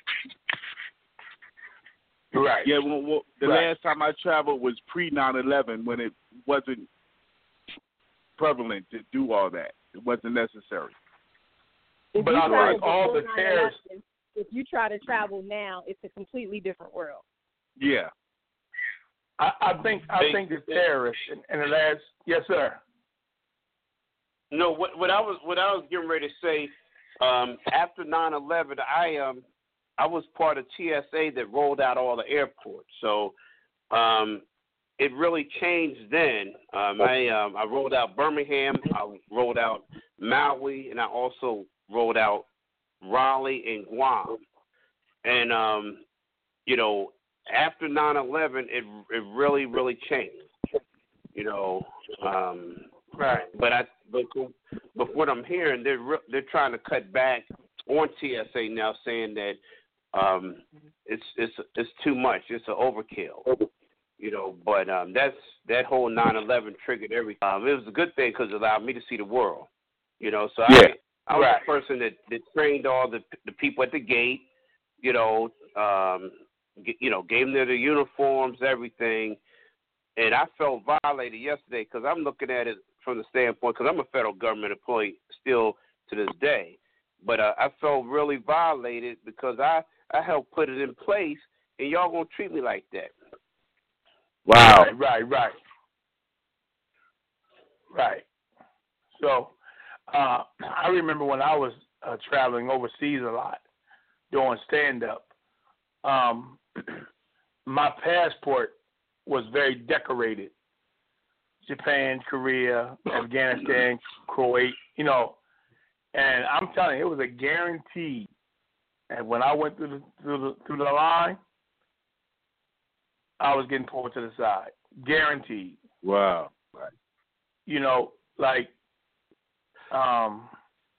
Right. Yeah, well, well, the Right. last time I traveled was pre nine eleven when it wasn't prevalent to do all that. It wasn't necessary. If But you I travel think all before the nine terrorists- eleven, if you try to travel now, it's a completely different world. Yeah. I, I think I They- think the terrorists in, in the last yes sir. No, what what I was what I was getting ready to say, um, after nine eleven, I um I was part of T S A that rolled out all the airports. So um, it really changed then. Um, I um, I rolled out Birmingham, I rolled out Maui, and I also rolled out Raleigh and Guam. And um, you know, after nine eleven, it it really really changed. You know. Um, Right. But I, but, but what I'm hearing, they're re- they're trying to cut back on T S A now, saying that um, it's it's it's too much, it's an overkill, you know. But um, that's that whole nine eleven triggered everything. Um, it was a good thing because it allowed me to see the world, you know. So Yeah. I I was Right. the person that, that trained all the the people at the gate, you know, um, g- you know, gave them their uniforms, everything. And I felt violated yesterday because I'm looking at it from the standpoint, because I'm a federal government employee still to this day. But uh, I felt really violated because I, I helped put it in place, and y'all gonna treat me like that. Wow. Right, right, right. Right. So uh, I remember when I was uh, traveling overseas a lot, doing stand-up, um, my passport was very decorated. Japan, Korea, Afghanistan, Kuwait, you know. And I'm telling you, it was a guarantee. And when I went through the, through the, through the line, I was getting pulled to the side. Guaranteed. Wow. Right. You know, like, um,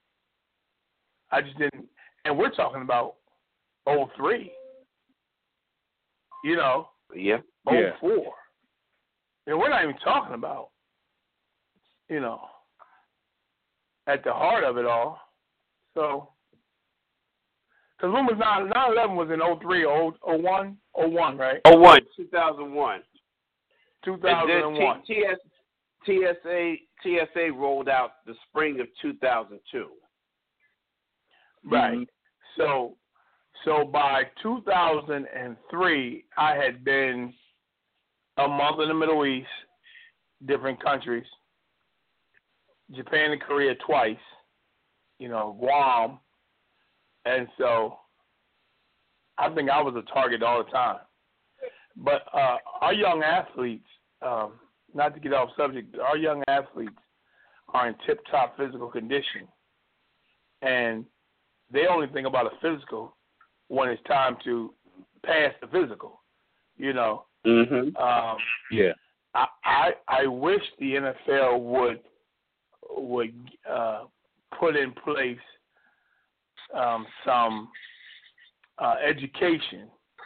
I just didn't. And we're talking about oh three. You know. Yeah. oh four. And we're not even talking about, you know, at the heart of it all. So, because when was nine eleven was in oh three or oh one? oh one, right? oh one, two thousand one. two thousand one. T S, T S A, T S A rolled out the spring of two thousand two. Right. Mm-hmm. So, so by two thousand three, I had been a month in the Middle East, different countries, Japan and Korea twice, you know, Guam. And so I think I was a target all the time. But uh, our young athletes, um, not to get off subject, our young athletes are in tip-top physical condition. And they only think about a physical when it's time to pass the physical, you know. Mm-hmm. Um, yeah. I, I I wish the N F L would would uh, put in place um, some uh, education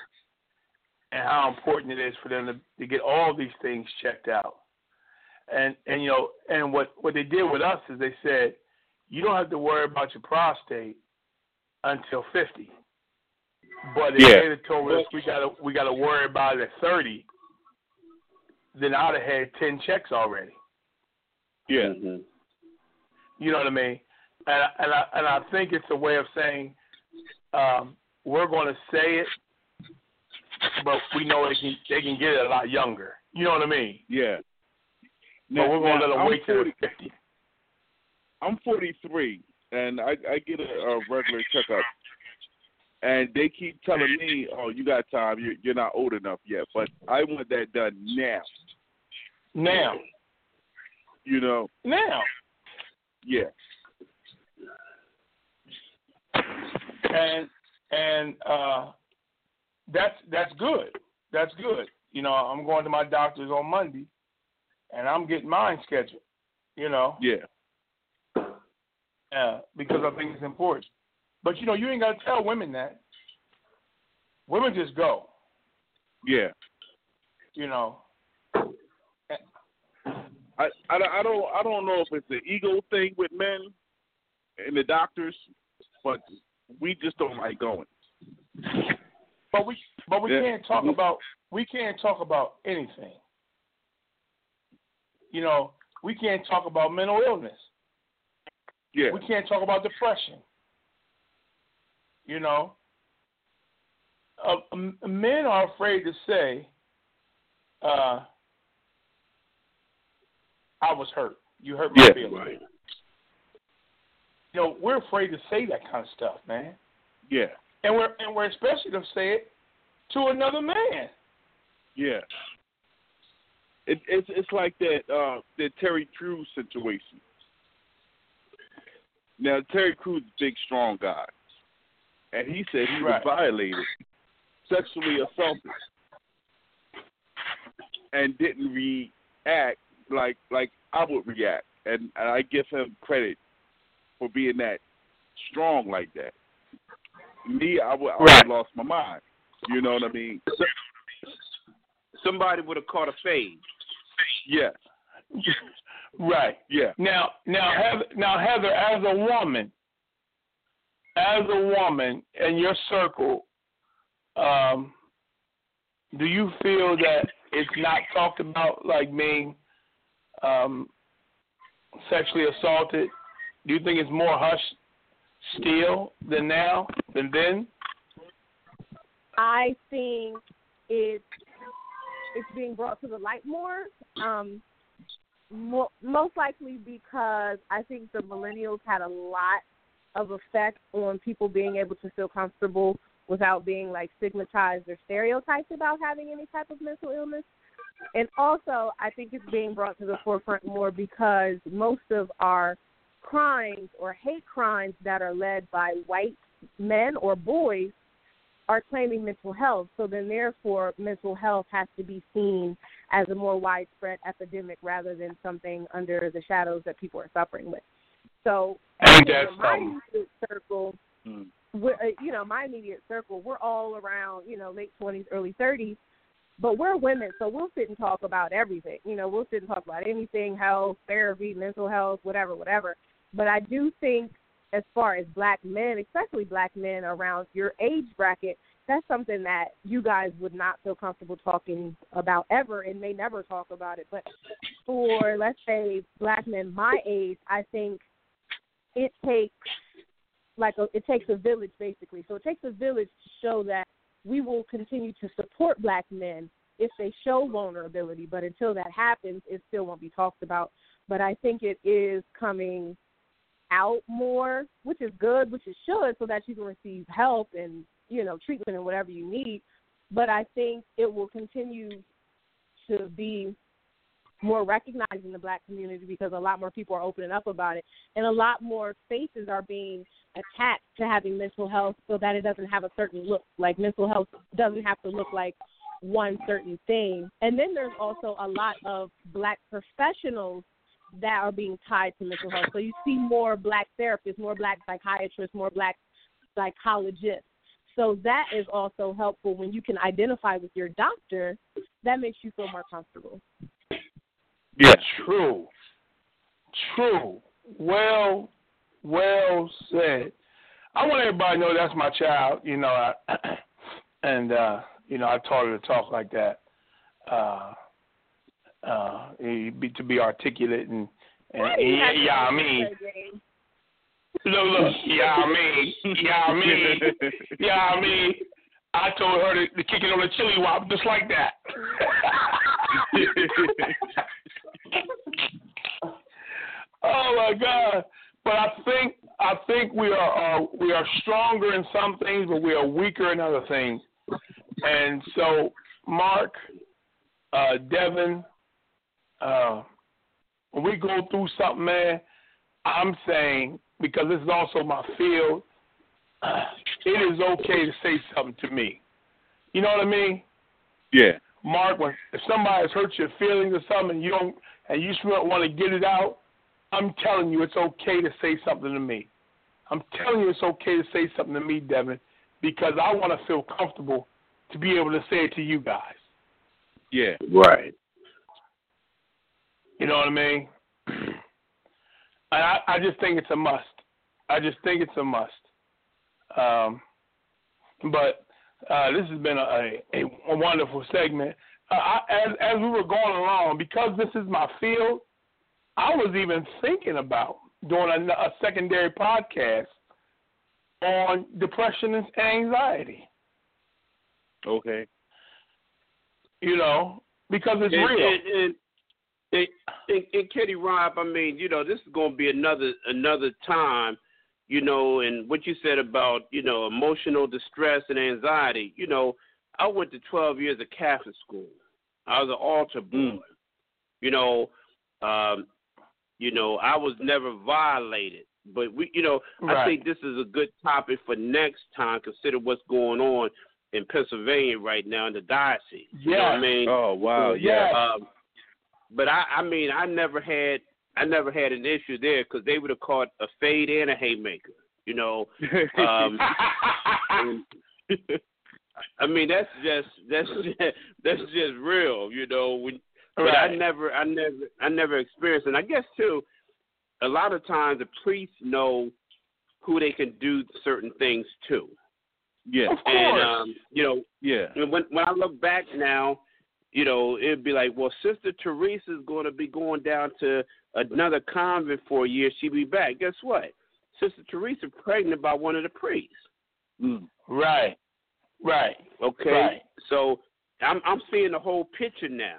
and how important it is for them to, to get all these things checked out. And and you know and what, what they did with us is they said you don't have to worry about your prostate until fifty. But if yeah. they had told us we gotta we gotta worry about it at thirty, then I'd have had ten checks already. Yeah. Mm-hmm. You know what I mean? And I, and I and I think it's a way of saying um, we're going to say it, but we know they can they can get it a lot younger. You know what I mean? Yeah. Now, but we're going to let them wait till fifty. I'm forty-three, and I, I get a, a regular checkup. And they keep telling me, oh, you got time. You're, you're not old enough yet. But I want that done now. Now. You know? Now. Yeah. And and uh, that's that's good. That's good. You know, I'm going to my doctor's on Monday, and I'm getting mine scheduled. You know? Yeah. Uh, because I think it's important. But, you know, you ain't got to tell women that. Women just go. Yeah. You know. I, I, I don't I don't know if it's an ego thing with men and the doctors, but we just don't like going. But we but we yeah. can't talk about we can't talk about anything. You know, we can't talk about mental illness. Yeah. We can't talk about depression. You know, uh, men are afraid to say, uh, I was hurt. You hurt my yeah. feelings. Right. You know, we're afraid to say that kind of stuff, man. Yeah. And we're and we're especially to say it to another man. Yeah. It, it's it's like that uh, that Terry Crews situation. Now Terry Crews is a big, strong guy. And he said he right. was violated, sexually assaulted, and didn't react like like I would react. And, and I give him credit for being that strong like that. Me, I would, I would right. have lost my mind. You know what I mean? Somebody would have caught a fade. Yeah. Right. Yeah. Now, now, Heather, now, Heather, as a woman, as a woman in your circle, um, do you feel that it's not talked about, like being um, sexually assaulted? Do you think it's more hush still than now than then? I think it's it's being brought to the light more. Um, mo- most likely because I think the millennials had a lot of effect on people being able to feel comfortable without being like stigmatized or stereotyped about having any type of mental illness. And also, I think it's being brought to the forefront more because most of our crimes or hate crimes that are led by white men or boys are claiming mental health. So then, therefore, mental health has to be seen as a more widespread epidemic rather than something under the shadows that people are suffering with. So, Ain't in that my something? immediate circle, Mm. we're, uh, you know, my immediate circle, we're all around, you know, late twenties, early thirties, but we're women, so we'll sit and talk about everything. You know, we'll sit and talk about anything, health, therapy, mental health, whatever, whatever. But I do think as far as black men, especially black men around your age bracket, that's something that you guys would not feel comfortable talking about ever and may never talk about it. But for, let's say, black men my age, I think it takes like a, it takes a village, basically. So it takes a village to show that we will continue to support black men if they show vulnerability. But until that happens, it still won't be talked about. But I think it is coming out more, which is good, which it should, so that you can receive help and, you know, treatment and whatever you need. But I think it will continue to be more recognized in the black community because a lot more people are opening up about it, and a lot more faces are being attached to having mental health so that it doesn't have a certain look. Like, mental health doesn't have to look like one certain thing. And then there's also a lot of black professionals that are being tied to mental health. So you see more black therapists, more black psychiatrists, more black psychologists. So that is also helpful when you can identify with your doctor. That makes you feel more comfortable. Yeah, true. True. Well, well said. I want everybody to know that's my child, you know, I, and, uh, you know, I taught her to talk like that, uh, uh, be, to be articulate and, and yeah, yeah, I mean, look, look, yeah, I mean, yeah, I mean, yeah, I mean, I told her to, to kick it on the chili wop just like that. Oh my God! But I think I think we are uh, we are stronger in some things, but we are weaker in other things. And so, Mark, uh, Devin, uh, when we go through something, man, I'm saying, because this is also my field, uh, it is okay to say something to me. You know what I mean? Yeah. Mark, when if somebody has hurt your feelings or something, and you don't, and you just want to get it out, I'm telling you, it's okay to say something to me. I'm telling you, it's okay to say something to me, Devin, because I want to feel comfortable to be able to say it to you guys. Yeah. Right. You know what I mean? I, I just think it's a must. I just think it's a must. Um, but uh, this has been a, a, a wonderful segment. Uh, I, as, as we were going along, because this is my field, I was even thinking about doing a, a secondary podcast on depression and anxiety. Okay. You know, because it's and, real. And, and, and, and, and Kitty Rob, I mean, you know, this is going to be another another time, you know, and what you said about, you know, emotional distress and anxiety. You know, I went to twelve years of Catholic school. I was an altar boy. Mm. You know, um, you know, I was never violated. But, we, you know, right. I think this is a good topic for next time, consider what's going on in Pennsylvania right now in the diocese. You yeah. know what I mean? Oh, wow, yeah. Um, but, I, I mean, I never had I never had an issue there because they would have caught a fade and a haymaker, you know. Um, and, I mean, that's just that's just, that's just real, you know. When, but right. I never, I never, I never experienced, and I guess too, a lot of times the priests know who they can do certain things to. Yeah, of course. And um, you know, yeah. When when I look back now, you know, it'd be like, well, Sister Teresa's going to be going down to another convent for a year. She'll be back. Guess what? Sister Teresa pregnant by one of the priests. Mm. Right. Right. Okay. Right. So I'm I'm seeing the whole picture now.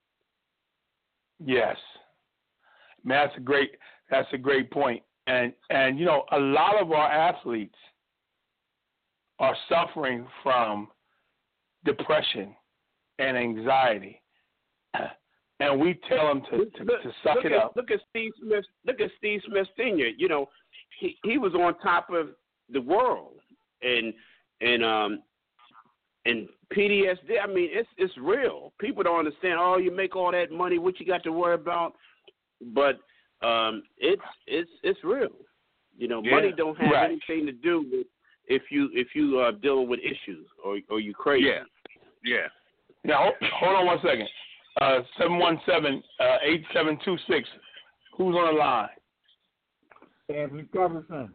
Yes. Man, that's a great that's a great point. And and you know, a lot of our athletes are suffering from depression and anxiety. And we tell them to, to, look, to suck look it at, up. Look at Steve Smith. Look at Steve Smith Senior You know, he he was on top of the world, and and um and P T S D. I mean, it's it's real. People don't understand. Oh, you make all that money, what you got to worry about? But um, it's it's it's real. You know, Yeah. money don't have Right. anything to do with if you if you are dealing with issues or or you crazy. Yeah. Yeah. Now, hold, hold on one second. Uh, seven one seven, eight seven two six. Who's on the line? Anthony Cupperson.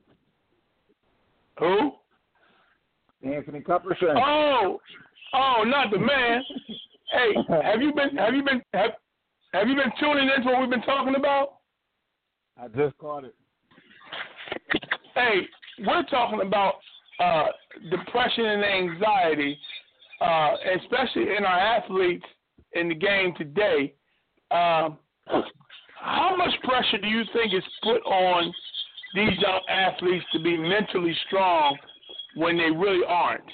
Who? Anthony Cupperson. Oh, oh, not the man. Hey, have you been have you been have, have you been tuning into what we've been talking about? I just caught it. Hey, we're talking about uh, depression and anxiety, uh, especially in our athletes in the game today. Um, how much pressure do you think is put on these young athletes to be mentally strong when they really aren't?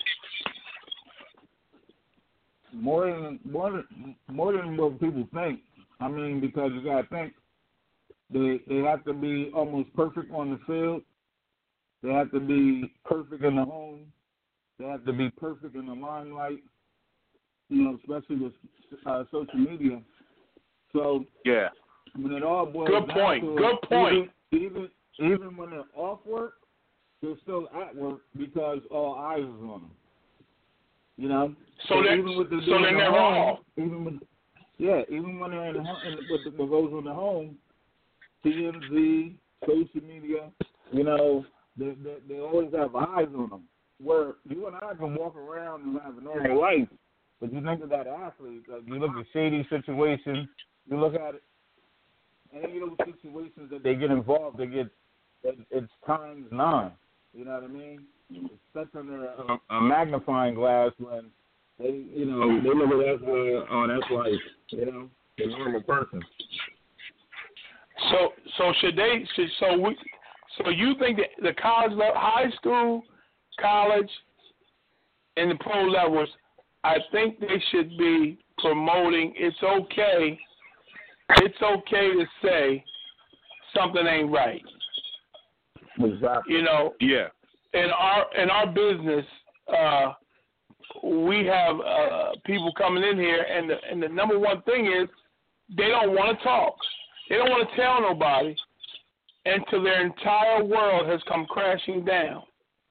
More than more than more than what people think. I mean, because you gotta think they they have to be almost perfect on the field. They have to be perfect in the home. They have to be perfect in the limelight. You know, especially with uh, social media. So Yeah. when it all boils Good down point. to Good it, point. Even, even even when they're off work, they're still at work because all eyes is on them. You know. So they're even with the so they're never home, off. Even with, yeah, even when they're in the home, and with what goes on the home, T M Z, social media, you know, they, they they always have eyes on them. Where you and I can walk around and have a normal life, but you think of that athlete, like you look at shady situations, you look at it, any of those situations that they get involved, they get it, it's times nine. You know what I mean? It's set under a, a magnifying glass when they, you know, they look at that as oh, that's life. You know, the normal person. So so should they? Should, so we. So you think that the college level, high school, college, and the pro levels, I think they should be promoting. It's okay. It's okay to say something ain't right. Exactly. You know. Yeah. In our in our business, uh, we have uh, people coming in here, and the and the number one thing is they don't want to talk. They don't want to tell nobody until their entire world has come crashing down.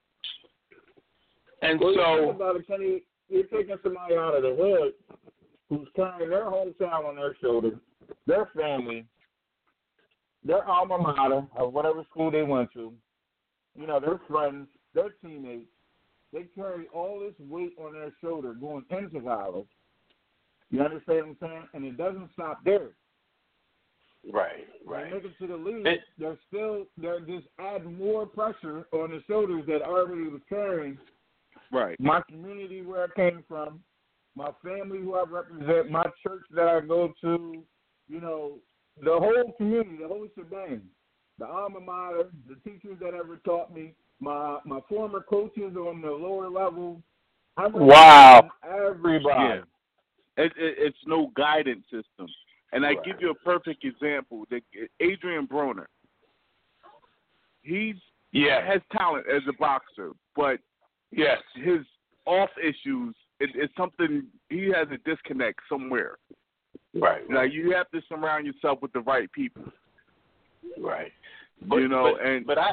And well, so, you think about it, Kenny, you're taking somebody out of the hood who's carrying their hometown on their shoulders, their family, their alma mater of whatever school they went to, you know, their friends, their teammates. They carry all this weight on their shoulder going into college. You understand what I'm saying? And it doesn't stop there. right, When right. they make it to the league, It- they're still they're just adding more pressure on the shoulders that already was carrying Right. my community where I came from, my family who I represent, my church that I go to, you know, the whole community, the whole shebang, the alma mater, the teachers that ever taught me, my my former coaches on the lower level. I'm Wow. everybody. Yeah. It, it, it's no guidance system. And I Right. give you a perfect example. The, Adrian Broner. He Yeah. has talent as a boxer, but Yes. his off issues, it, it's something, he has a disconnect somewhere. Right. Like, you have to surround yourself with the right people. Right. You know, but, and but I.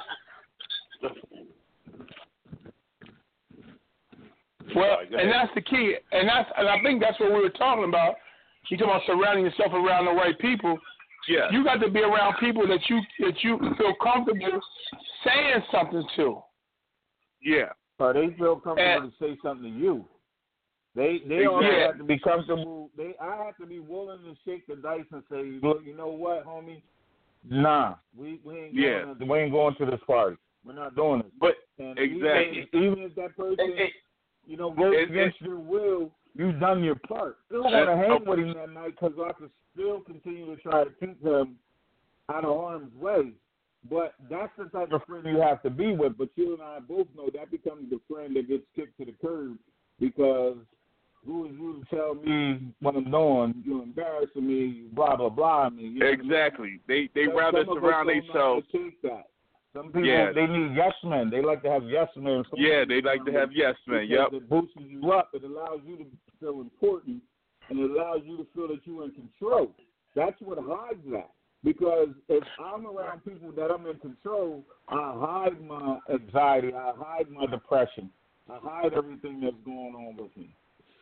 Well, Sorry, go and ahead. that's the key, and that's and I think that's what we were talking about. You talking about surrounding yourself around the right people. yeah, You got to be around people that you that you feel comfortable saying something to. yeah, Or they feel comfortable And- to say something to you. They they also Yeah. have to be comfortable. They I have to be willing to shake the dice and say, look, you know what, homie, Nah, we we ain't Yeah. going to, we ain't going to this party. We're not doing it. But And exactly. Even, even if that person, It- it- you know, goes it- against your will, you've done your part. Still want to Uh, hang okay. with him that night because I can still continue to try to keep him out of harm's way. But that's the type of friend you have to be with. But you and I both know that becomes the friend that gets kicked to the curb because who is you to tell me what I'm doing? You're embarrassing me, blah, blah, blah. Me, you know Exactly. They they Some- rather some of us surround don't know how themselves. to take that. Some people, Yeah. they need yes men. They like to have yes men. Some Yeah, people they like to have yes men. because Yep. It boosts you up. It allows you to feel important, and it allows you to feel that you're in control. That's what hides that. Because if I'm around people that I'm in control, I hide my anxiety. I hide my depression. I hide everything that's going on with me.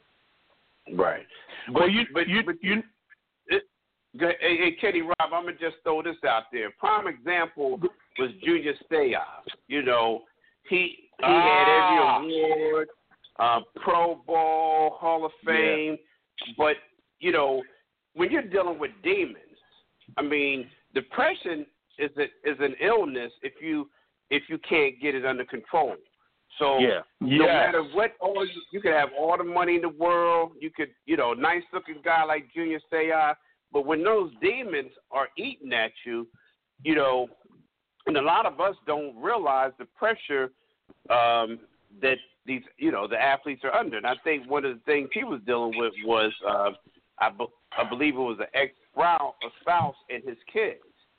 Right. But Well, you but you but you it, hey, hey, Kenny Rob, I'm gonna just throw this out there. Prime example was Junior Seau. You know, he he Ah. had every award, uh, Pro Bowl, Hall of Fame. But you know, when you're dealing with demons, I mean, depression is a, is an illness if you if you can't get it under control. So Yeah. no Yeah. matter what, all you, you could have all the money in the world. You could, you know, nice looking guy like Junior Seau, but when those demons are eating at you, you know, and a lot of us don't realize the pressure um, that these, you know, the athletes are under. And I think one of the things he was dealing with was, uh, I, be, I believe it was an ex-spouse a spouse and his kids.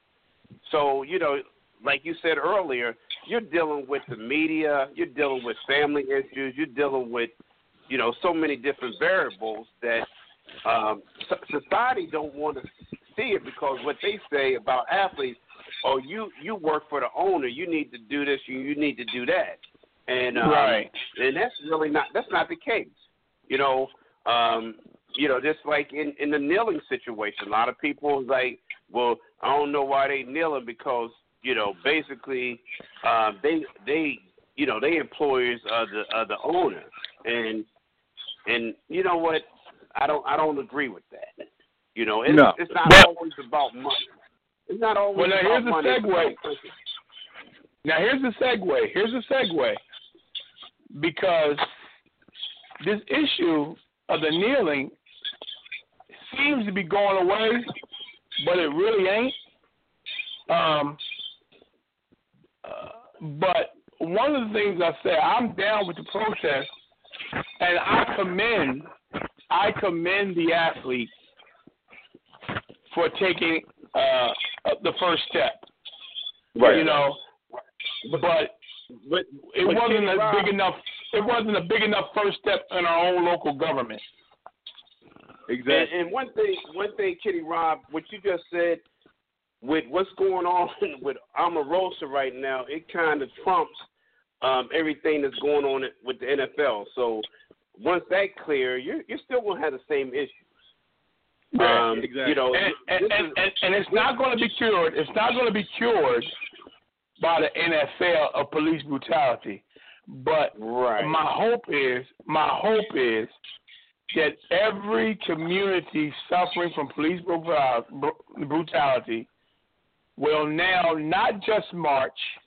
So, you know, like you said earlier, you're dealing with the media, you're dealing with family issues, you're dealing with, you know, so many different variables that um, society don't want to see it because what they say about athletes, oh, you, you work for the owner, you need to do this, you, you need to do that. And um, Right. and that's really not, that's not the case. You know, um, you know, just like in, in the kneeling situation, a lot of people is like, well, I don't know why they kneeling because, you know, basically, uh, they they you know they employers of the of the owner, and and you know what, I don't I don't agree with that. You know, it's, No. it's not Well- always about money. It's not always Well, now about here's the money. segue. Now here's the segue. Here's the segue. Because this issue of the kneeling seems to be going away, but it really ain't. Um, uh, but one of the things I said, I'm down with the protest, and I commend, I commend the athletes for taking uh, the first step. Right. You know, but But it but wasn't Kenny a Rob- big enough. It wasn't a big enough first step in our own local government. And, and one thing, one thing, Kitty Rob, what you just said, with what's going on with Omarosa right now, it kind of trumps um, everything that's going on with the N F L. So once that clear, you're you're still gonna have the same issues. Yeah, um, exactly. You know, and, and, this and, is- and, and it's not going to be cured. It's not going to be cured by the N F L of police brutality. But right. my hope is, my hope is that every community suffering from police brutality will now not just march,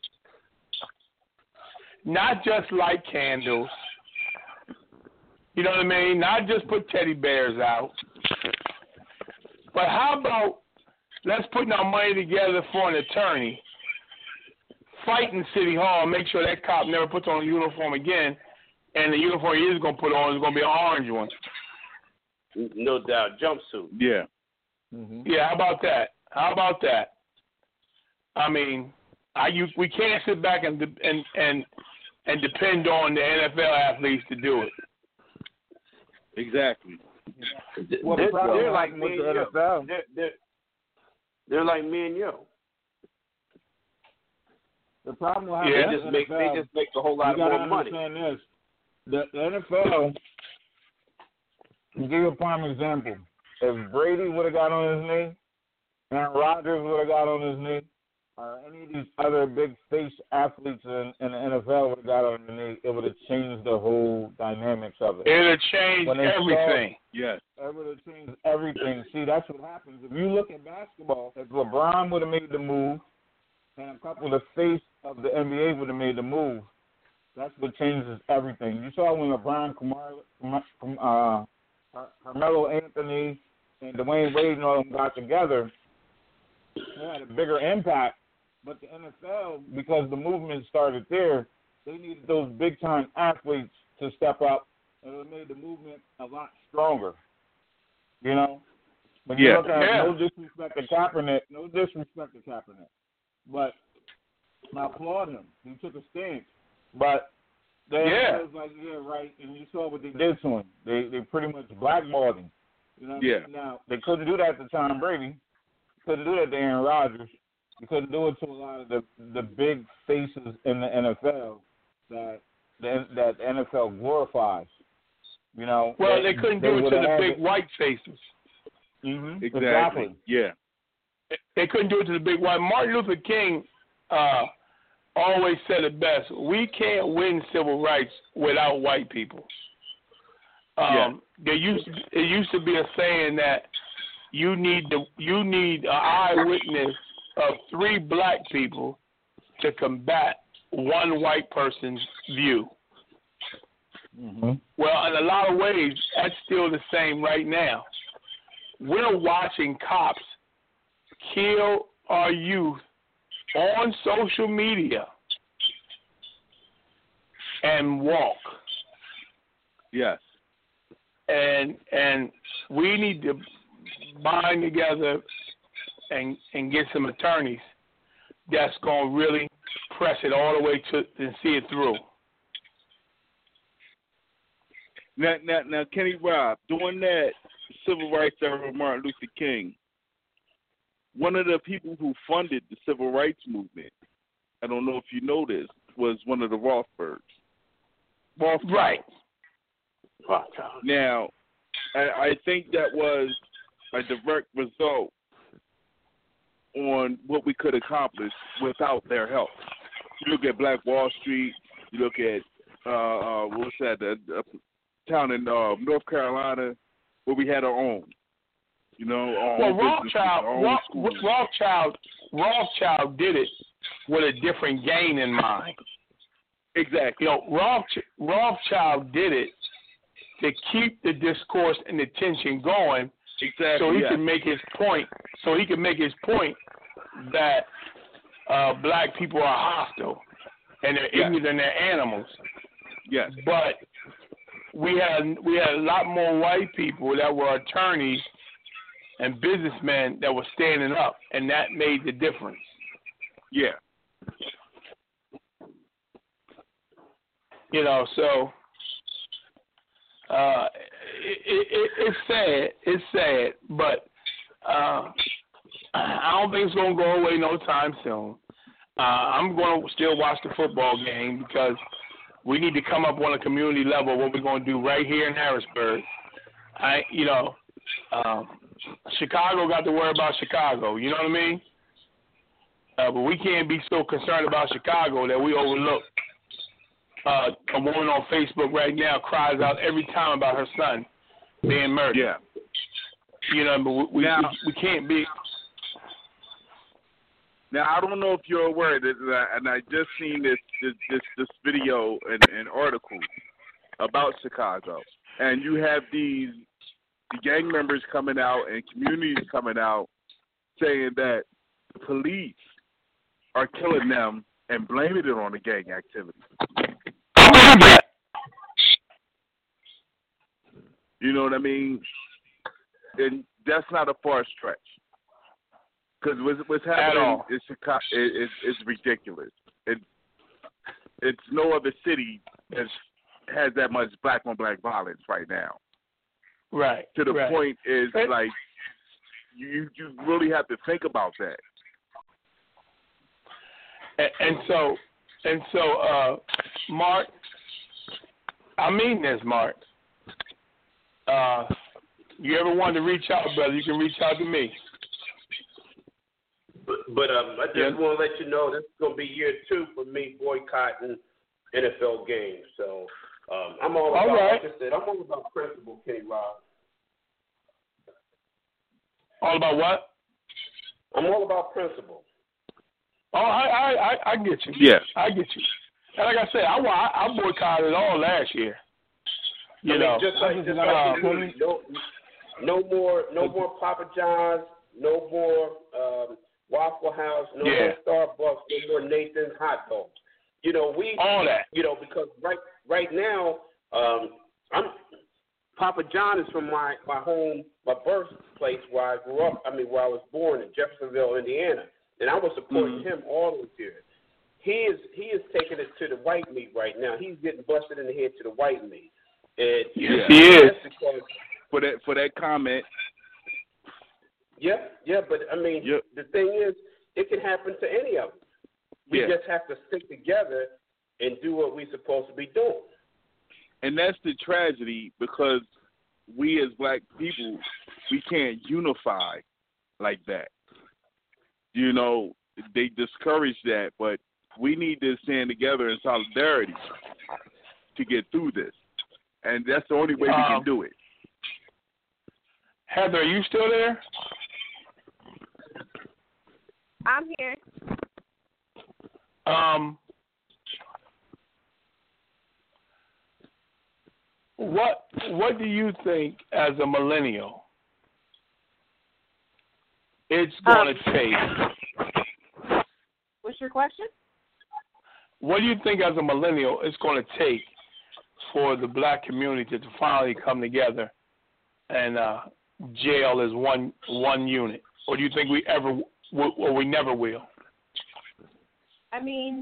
not just light candles, you know what I mean? Not just put teddy bears out, but how about let's put our money together for an attorney, fight in City Hall, make sure that cop never puts on a uniform again, and the uniform he is going to put on is going to be an orange one. No doubt, jumpsuit. Yeah. Mm-hmm. Yeah, how about that? How about that? I mean, I you, we can't sit back and and and and depend on the N F L athletes to do it. Exactly. Well, they're, the problem they're like with me the and N F you. L. They're, they're, they're like me and you. The problem with They Yeah. just the make N F L, they just make a whole lot you gotta more money. understand this. The, the N F L, to give you a prime example, if Brady would have got on his knee, Aaron Rodgers would have got on his knee, or any of these other big face athletes in, in the N F L would have got on the knee, it would have changed the whole dynamics of it. It'll change When they everything. Yes. it would have changed everything. See, that's what happens. If you look at basketball, if LeBron would have made the move and a couple of the face of the N B A would have made the move, that's what changes everything. You saw when LeBron, Camar- uh, Carmelo Anthony, and Dwayne Wade and all of them got together, they had a bigger impact. But the N F L, because the movement started there, they needed those big-time athletes to step up, and it made the movement a lot stronger. You know? When you Yeah. look at Yeah. no disrespect to Kaepernick, no disrespect to Kaepernick, but I applaud him. He took a stance. But the N F L Yeah. was like, yeah, right, and you saw what they did to him. They they pretty much blackballed him. You know what Yeah. I mean? Now, they couldn't do that to Tom Brady. Couldn't do that to Aaron Rodgers. They couldn't do it to a lot of the, the big faces in the N F L that the, that the N F L glorifies. You know? Well, they, they couldn't they do it to the big it. white faces. Mm-hmm. Exactly. exactly. Yeah. They couldn't do it to the big white. Martin Luther King uh, always said it best. We can't win civil rights without white people. Um, Yeah. There used to, it used to be a saying that you need the you need an eyewitness of three black people to combat one white person's view. Mm-hmm. Well, in a lot of ways, that's still the same right now. We're watching cops kill our youth on social media and walk. Yes. And and we need to bind together and and get some attorneys that's going to really press it all the way to and see it through. Now, now, now, Kenny Robb, during that civil rights era of Martin Luther King, one of the people who funded the civil rights movement, I don't know if you know this, was one of the Rothbergs. Rothschild. Right. Now, I, I think that was a direct result on what we could accomplish without their help. You look at Black Wall Street, you look at, uh, uh, what's that, the, the town in uh, North Carolina where we had our own. You know, our Well, own Rothschild, our own Roth, schools. Rothschild, Rothschild did it with a different gain in mind. Exactly. You know, Roth, Rothschild did it to keep the discourse and the tension going, exactly. so he yes. can make his point. So he can make his point that uh, black people are hostile and they're yes. ignorant and they're animals. Yes. But we had we had a lot more white people that were attorneys and businessmen that were standing up, and that made the difference. Yeah. You know, so uh, it, it, it's sad. It's sad, but uh, I don't think it's going to go away no time soon. Uh, I'm going to still watch the football game because we need to come up on a community level what we're going to do right here in Harrisburg. I, you know, um, Chicago got to worry about Chicago. You know what I mean? Uh, but we can't be so concerned about Chicago that we overlook. Uh, a woman on Facebook right now cries out every time about her son being murdered. Yeah. You know, but we now, we, we can't be. Now I don't know if you're aware that, and I just seen this this this, this video and, and article about Chicago, and you have these gang members coming out and communities coming out saying that the police are killing them and blaming it on the gang activity. You know what I mean? And that's not a far stretch. Because what's, what's happening in Chicago is, is ridiculous. It, it's no other city that has that much black on black violence right now. Right. To the right. point is right. like you you really have to think about that. And, and so and so, uh, Mark, I mean this, Mark. Uh, you ever wanted to reach out, brother? You can reach out to me. But, but um, I just yeah. want to let you know this is going to be year two for me boycotting N F L games. So um, I'm all, all about, right. like I said, I'm all about principle, Kenny Robb. All about what? I'm all about principle. Oh, I, I, I, I get you. Yeah, I get you. And like I said, I, I, I boycotted it all last year. You I mean, know, just like just like you do, no, no more, no more Papa John's, no more um, Waffle House, no yeah. more Starbucks, no more Nathan's hot dogs. You know, we all that. You know, because right right now, um, I'm Papa John is from my my home, my birthplace where I grew up. I mean, where I was born in Jeffersonville, Indiana, and I was supporting mm-hmm. him all the way here. He is he is taking it to the white meat right now. He's getting busted in the head to the white meat. And yeah, he is. Because, for that for that comment. Yeah, yeah, but I mean, yep. the thing is, it can happen to any of them. We yeah. just have to stick together and do what we're supposed to be doing. And that's the tragedy, because we as black people, we can't unify like that. You know, they discourage that, but we need to stand together in solidarity to get through this. And that's the only way um, we can do it. Heather, are you still there? I'm here. Um, what what do you think as a millennial it's going to um, take? What's your question? What do you think as a millennial it's going to take for the black community to finally come together and uh, jail as one one unit? Or do you think we ever, or we never will? I mean,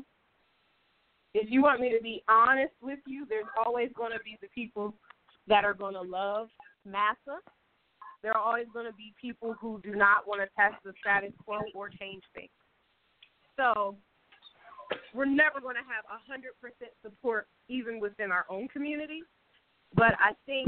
if you want me to be honest with you, there's always going to be the people that are going to love massa. There are always going to be people who do not want to test the status quo or change things. So we're never going to have one hundred percent support even within our own community. But I think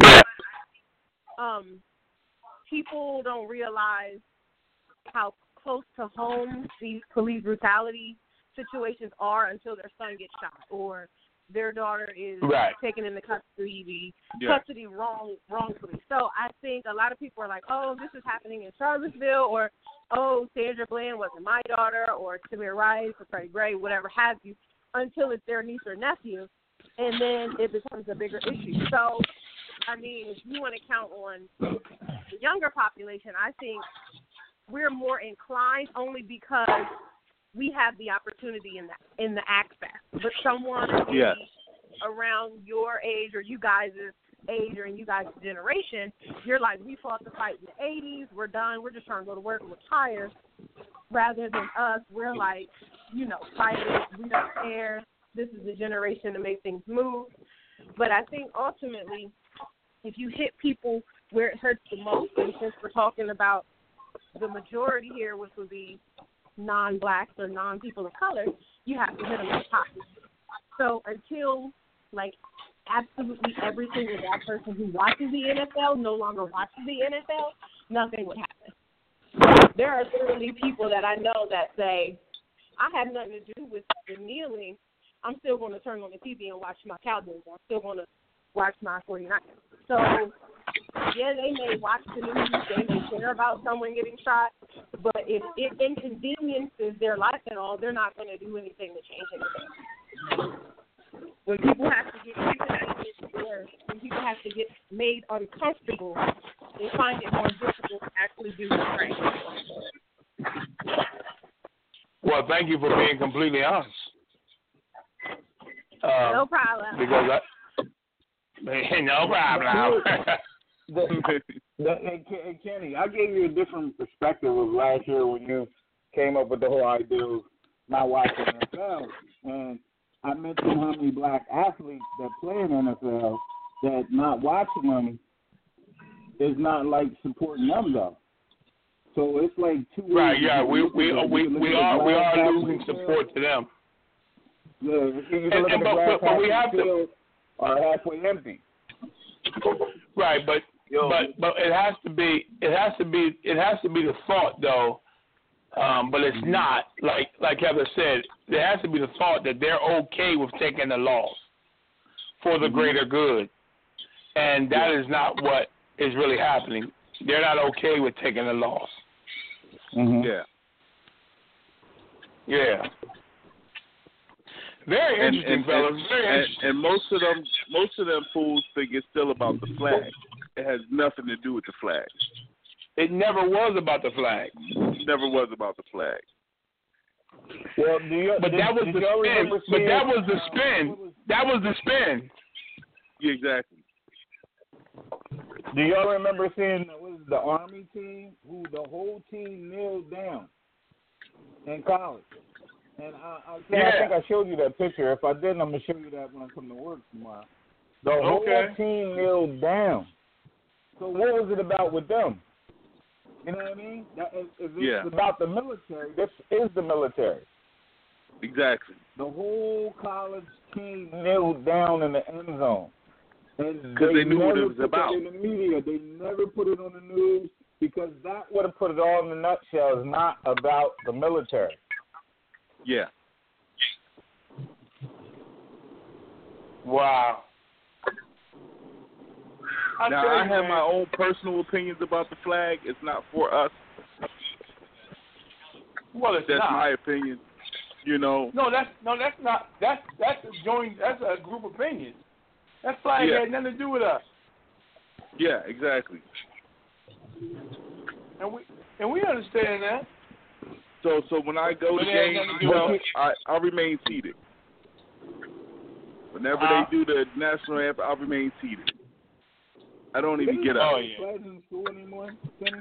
um, people don't realize how close to home these police brutality situations are until their son gets shot or their daughter is right. taken into custody, yeah. custody wrong, wrongfully. So I think a lot of people are like, oh, this is happening in Charlottesville, or, oh, Sandra Bland wasn't my daughter, or Tamir Rice or Freddie Gray, whatever have you, until it's their niece or nephew, and then it becomes a bigger issue. So, I mean, if you want to count on the younger population, I think we're more inclined only because we have the opportunity in that in the access. But someone yes. around your age or you guys' age or in you guys' generation, you're like, we fought the fight in the eighties, we're done, we're just trying to go to work and retire. Rather than us, we're like, you know, fighting, we don't care, this is the generation to make things move. But I think ultimately, if you hit people where it hurts the most, and since we're talking about the majority here, which would be non-blacks or non-people of color, you have to hit them in the pocket. So until, like, absolutely every single black person who watches the N F L no longer watches the N F L, nothing would happen. There are literally people that I know that say, I have nothing to do with the kneeling. I'm still going to turn on the T V and watch my Cowboys. I'm still going to watch my forty-niners. So, yeah, they may watch the news, they may care about someone getting shot, but if it inconveniences their life at all, they're not going to do anything to change anything. When people have to get inconvenienced, when people have to get made uncomfortable, they find it more difficult to actually do the right. Well, thank you for being completely honest. Um, no problem. Because I, no problem. the, the, and, and Kenny, I gave you a different perspective of last year when you came up with the whole idea of not watching N F L. And I mentioned how many black athletes that play in N F L that not watching them is not like supporting them though. So it's like two. Right. Yeah. We we we we are we are losing support to them. Yeah. You can and, look and, at the but, but, but we have to. Are halfway empty. Right, but Yo. but but it has to be it has to be it has to be the thought though, um, but it's not like like Heather said. There has to be the thought that they're okay with taking the loss for the greater good, and that is not what is really happening. They're not okay with taking the loss. Mm-hmm. Yeah. Yeah. Very And, interesting, and, fellas. and, Very and, interesting. and most of them, most of them fools think it's still about the flag. It has nothing to do with the flag. It never was about the flag. It never was about the flag. Well, do you, But did, that was did the y'all spin. remember But seeing, that was the uh, spin. what was- That was the spin. Yeah, exactly. Do y'all remember seeing what was it, the Army team, who the whole team kneeled down in college? And I, I, Yeah. I think I showed you that picture. If I didn't, I'm gonna show you that when I come to work tomorrow. The Okay. whole team kneeled down. So what was it about with them? You know what I mean? That, if if it's Yeah. about the military, this is the military. Exactly. The whole college team kneeled down in the end zone. Because they, they knew what it was put about. That in the media. They never put it on the news because that would have put it all in a nutshell. Is not about the military. Yeah. Wow. I Now, tell you, I have man, my own personal opinions about the flag. It's not for us. Well, it's That's not. my opinion. You know. No, that's no, that's not. That's that's a joint. That's a group opinion. That flag Yeah. had nothing to do with us, Yeah, exactly. and we and we understand that. So, so when I go to But it has games, nothing to you do know, with- I I remain seated. Whenever Uh, they do the national anthem, I remain seated. I don't even get up. Oh yeah. Pledge in school anymore, Kenny?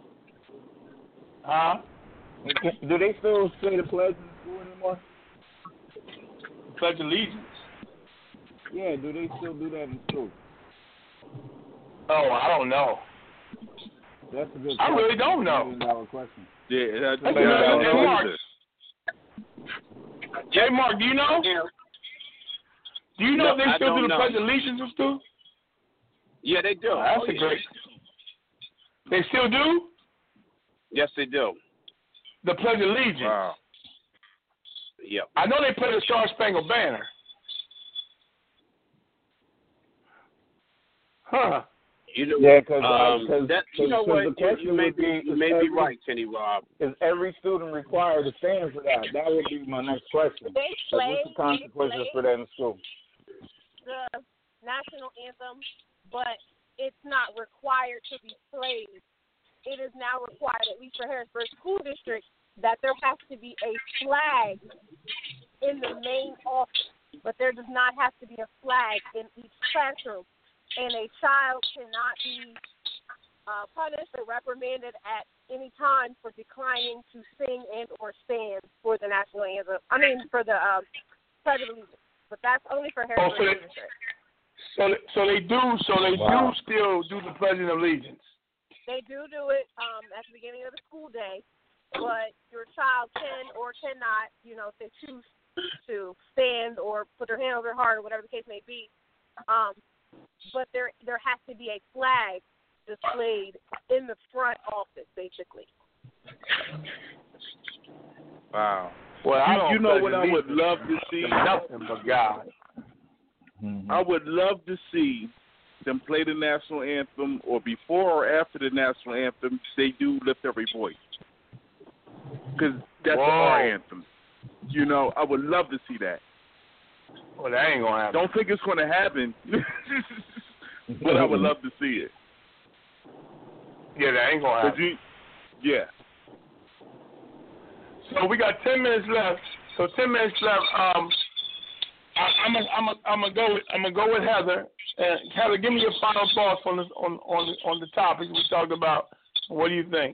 Huh? Do they still say the pledge in school anymore? Pledge allegiance. Yeah, do they still do that in school? Oh, I don't know. That's a good I question. really don't know. Million dollar question. Yeah, that, That's yeah, a- I don't hey, know Mark. either. Hey, Mark, do you know? Do you know No, if they I still don't do the know. pledge allegiance in school? Yeah, they do. Oh, that's Oh, a yeah. great. They still do Yes, they do. the pledge allegiance. Wow. Yep. I know they play the Star Spangled Banner. Huh. You know, Yeah, because um, uh, that you know what, the you, question you may would be, be, you is may be every, right, Kenny Rob. Is every student required to stand for that? That would be my next question. They Like, play, what's the consequences they play for that in school? the national anthem, but it's not required to be played. It is now required, at least for Harrisburg School District, that there has to be a flag in the main office, but there does not have to be a flag in each classroom. And a child cannot be uh, punished or reprimanded at any time for declining to sing and or stand for the national anthem. I mean, for the um, Pledge of Allegiance. But that's only for Harrisburg Oh, so School they- District. So, so they do. So they Wow. do still do the pledge of allegiance. They do do it um, at the beginning of the school day, but your child can or cannot, you know, if they choose to stand or put their hand over their heart or whatever the case may be. Um, but there there has to be a flag displayed in the front office, basically. Wow. Well, I You, don't you know pledge what I would allegiance love to see? to nothing but God. Mm-hmm. I would love to see them play the national anthem, or before or after the national anthem, they do lift every voice. Because that's Whoa. our anthem. You know, I would love to see that. Well, that ain't gonna happen. Don't think it's going to happen, but I would love to see it. Yeah, that ain't gonna 'Cause happen. you, yeah. So we got ten minutes left. So ten minutes left. Um, I, I'm gonna I'm gonna I'm gonna go with I'm gonna go with Heather. Uh, Heather, give me your final thoughts on this on on the, on the topic we talked about. What do you think?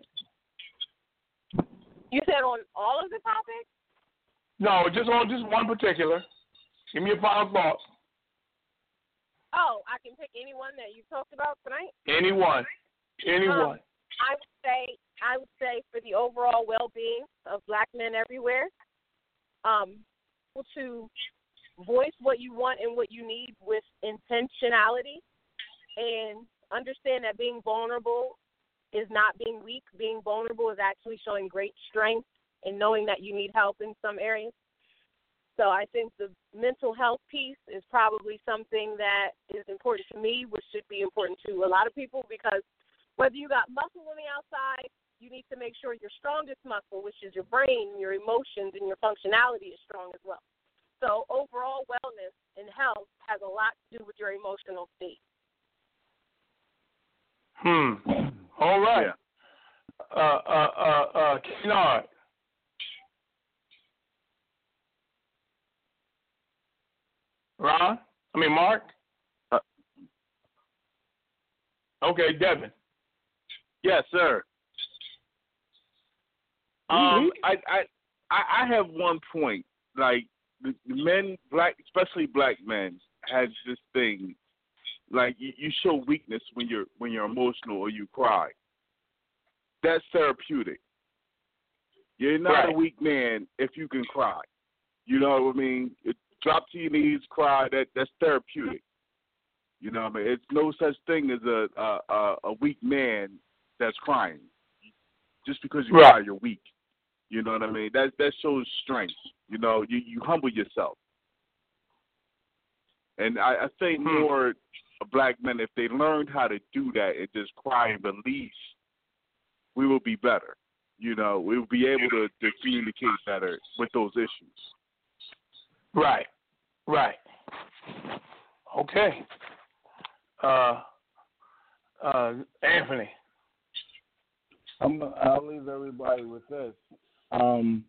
You said on all of the topics? No, just on just one particular. Give me your final thoughts. Oh, I can pick anyone that you talked about tonight? Anyone, anyone. Um, I would say I would say for the overall well-being of black men everywhere, um, to voice what you want and what you need with intentionality, and understand that being vulnerable is not being weak. Being vulnerable is actually showing great strength and knowing that you need help in some areas. So I think the mental health piece is probably something that is important to me, which should be important to a lot of people, because whether you got muscle on the outside you need to make sure your strongest muscle, which is your brain, your emotions, and your functionality is strong as well. So overall wellness and health has a lot to do with your emotional state. Hmm. All right. Yeah. Uh, uh, uh, uh, Kennard. Ron? I mean, Mark? Uh, okay, Devin. Yes, sir. Um, I, I, I I have one point. Like the, the men, black, especially black men, has this thing. Like you, you show weakness when you're when you're emotional or you cry. That's therapeutic. You're not right. a weak man if you can cry. You know what I mean? It, drop to your knees, cry. That that's therapeutic. You know what I mean? It's no such thing as a a, a weak man that's crying. Just because you right. cry, you're weak. You know what I mean? That that shows strength. You know, you, you humble yourself. And I, I think hmm. more black men, if they learned how to do that and just cry and release, we will be better. You know, we will be able to, to communicate better with those issues. Right, right. Okay. Uh, uh, Anthony. I'm, I'll leave everybody with this. Um,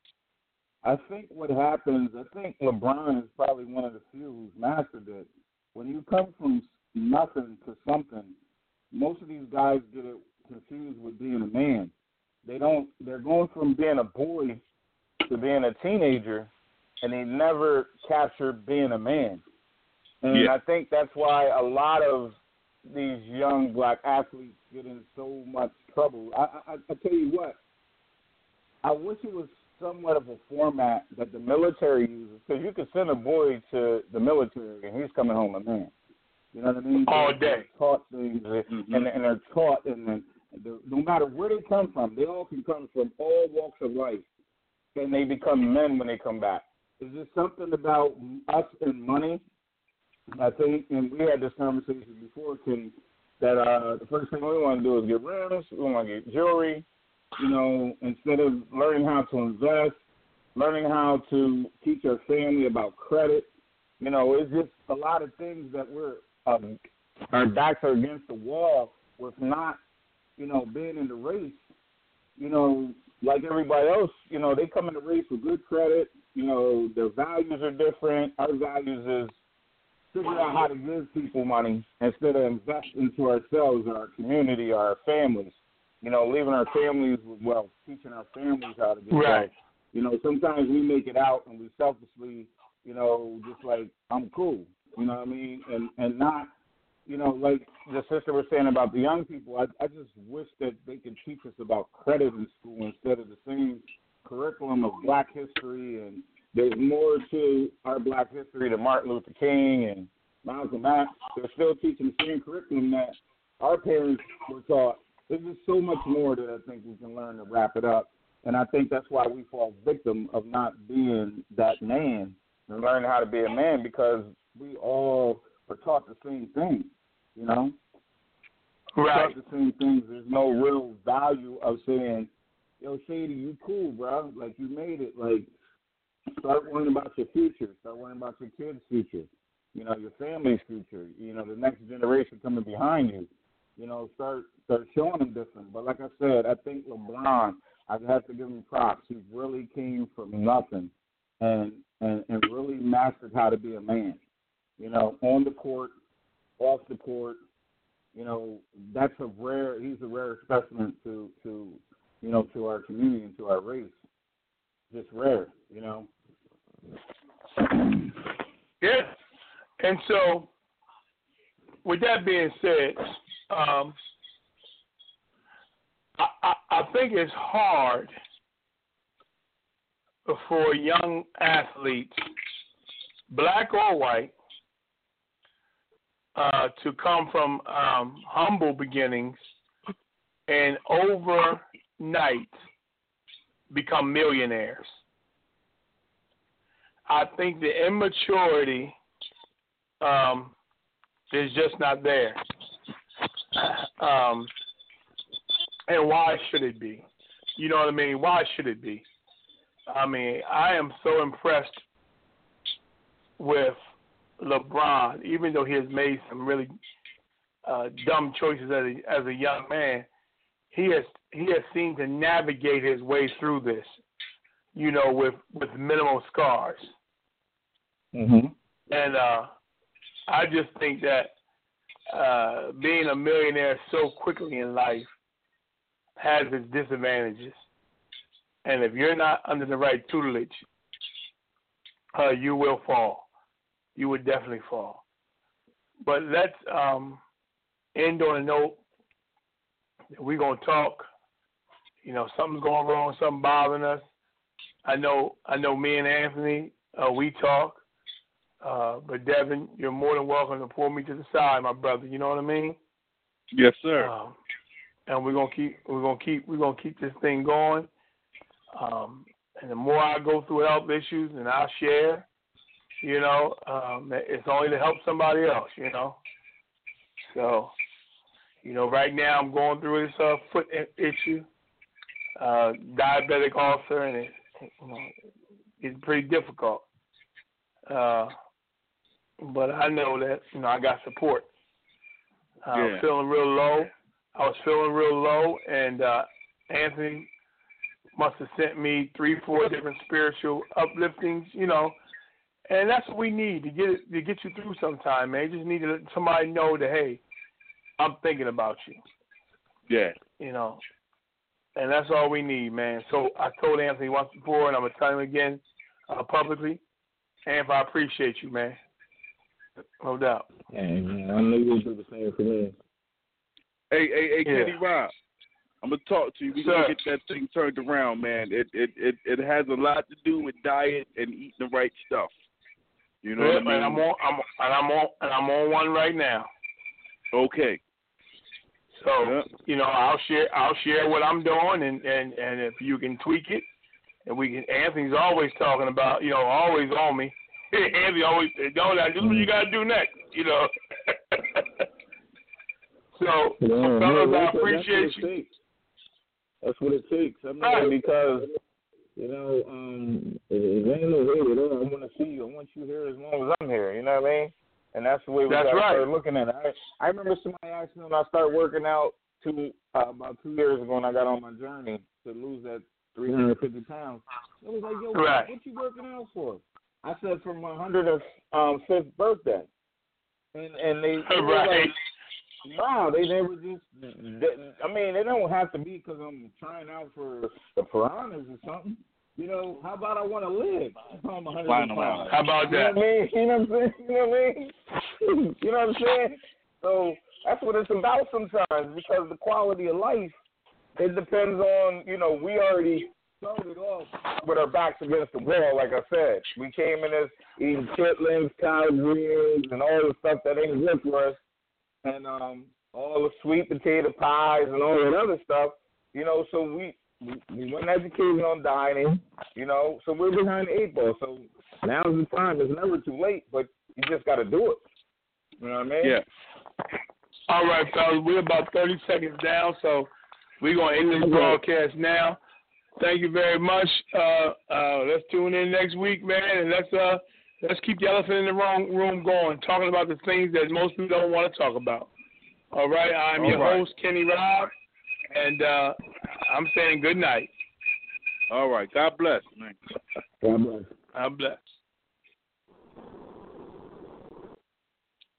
I think what happens, I think LeBron is probably one of the few who's mastered it. When you come from nothing to something, most of these guys get it confused with being a man. They don't, they're going from being a boy to being a teenager, and they never capture being a man. And yeah. I think that's why a lot of these young black athletes get in so much trouble. I, I, I tell you what, I wish it was somewhat of a format that the military uses, because you could send a boy to the military and he's coming home a man. You know what I mean? All they're, day. They're taught things, mm-hmm. and, and they're taught, and then no matter where they come from, they all can come from all walks of life, and they become men when they come back. Is there something about us and money? I think, and we had this conversation before, Kenny, that uh, the first thing we want to do is get rims, we want to get jewelry, you know, instead of learning how to invest, learning how to teach our family about credit. You know, it's just a lot of things that we're, um, our backs are against the wall with not, you know, being in the race. You know, like everybody else, you know, they come in the race with good credit. You know, their values are different. Our values is figure out how to give people money instead of invest into ourselves or our community or our families. You know, leaving our families with wealth, teaching our families how to get right. wealth. You know, sometimes we make it out and we selfishly, you know, just like, I'm cool. You know what I mean? And and not, you know, like the sister was saying about the young people, I, I just wish that they could teach us about credit in school instead of the same curriculum of black history. And there's more to our black history than Martin Luther King and Malcolm X. They're still teaching the same curriculum that our parents were taught. There's just so much more that I think we can learn to wrap it up. And I think that's why we fall victim of not being that man and learning how to be a man, because we all are taught the same thing, you know? We're right. taught the same things. There's no real value of saying, yo, Shady, you cool, bro. Like, you made it. Like, start worrying about your future. Start worrying about your kids' future, you know, your family's future, you know, the next generation coming behind you. You know, start start showing them different. But like I said, I think LeBron, I have to give him props. He really came from nothing and, and, and really mastered how to be a man. You know, on the court, off the court, you know, that's a rare, he's a rare specimen to, to, you know, to our community and to our race. Just rare, you know. Yeah. And so, with that being said, um, I, I, I think it's hard for young athletes, black or white, uh, to come from um, humble beginnings and overnight become millionaires. I think the immaturity um, is just not there. Um, And why should it be? You know what I mean? Why should it be? I mean, I am so impressed with LeBron, even though he has made some really uh, dumb choices as a, as a young man. He has he has seemed to navigate his way through this, you know, with, with minimal scars. Mm-hmm. And uh, I just think that uh, being a millionaire so quickly in life has its disadvantages. And if you're not under the right tutelage, uh, you will fall. You would definitely fall. But let's um, end on a note that we're going to talk. You know, something's going wrong, something bothering us. I know I know me and Anthony, uh, we talk. Uh, but, Devin, you're more than welcome to pull me to the side, my brother. You know what I mean? Yes, sir. Um, and we're gonna keep we're gonna keep we're gonna keep this thing going. Um, and the more I go through health issues and I share, you know, um, it's only to help somebody else, you know. So, you know, right now I'm going through this uh, foot issue, uh, diabetic ulcer, and it, you know, it's pretty difficult. Uh, but I know that, you know, I got support. Uh, yeah. I'm feeling real low. I was feeling real low, and uh, Anthony must have sent me three, four different spiritual upliftings, you know, and that's what we need to get it, to get you through sometime, man. You just need to let somebody know that, hey, I'm thinking about you. Yeah. You know, and that's all we need, man. So I told Anthony once before, and I'm going to tell him again uh, publicly, Anth, I appreciate you, man. No doubt. Yeah, man, I know you'll do the same for me. Hey, hey, hey, Yeah. Kenny Rob, I'm gonna talk to you. We Sir. gonna get that thing turned around, man. It it it it has a lot to do with diet and eating the right stuff. You know Yeah, what I mean? and I'm on, I'm, and I'm on, and I'm on one right now. Okay. So Yeah. you know, I'll share, I'll share what I'm doing, and, and, and if you can tweak it, and we can. Anthony's always talking about, you know, always on me. Anthony always, no, now this is what you gotta do next, you know. So, Yeah, fellas, no, I that's, appreciate that's you. Takes. That's what it takes. I mean, Right. because, you know, um, it, it ain't no way at all. I want to see you. I want you here as long as I'm here. You know what I mean? And that's the way we got That's to right. start looking at it. I, I remember somebody asked me when I started working out two, uh, about two years ago when I got on my journey to lose that three hundred fifty pounds. It was like, yo, Right. what, what you working out for? I said for my one hundred fifth birthday. And, and they, they were Right. like, wow, they never just, I mean, it don't have to be because I'm trying out for the piranhas or something. You know, how about I want to live? I'm one hundred Flying around. How about You know that? what I mean? You know what I'm saying? You know what I mean? You know what I'm saying? So that's what it's about sometimes, because the quality of life, it depends on, you know, we already started off with our backs against the wall, like I said. We came in as eating chitlins, collard greens, and all the stuff that ain't good for us. And um, all the sweet potato pies and all that other stuff, you know, so we, we, we weren't educated on dining, you know, so we're behind the eight ball. So now's the time. It's never too late, but you just got to do it. You know what I mean? Yeah. All right, fellas, we're about thirty seconds down, so we're going to end this broadcast now. Thank you very much. Uh, uh, let's tune in next week, man, and let's uh, let's keep the elephant in the wrong room going, talking about the things that most people don't want to talk about. All right, I'm All your right. host, Kenny Robb, and uh, I'm saying good night. All right. God bless, man. God bless. I'm blessed.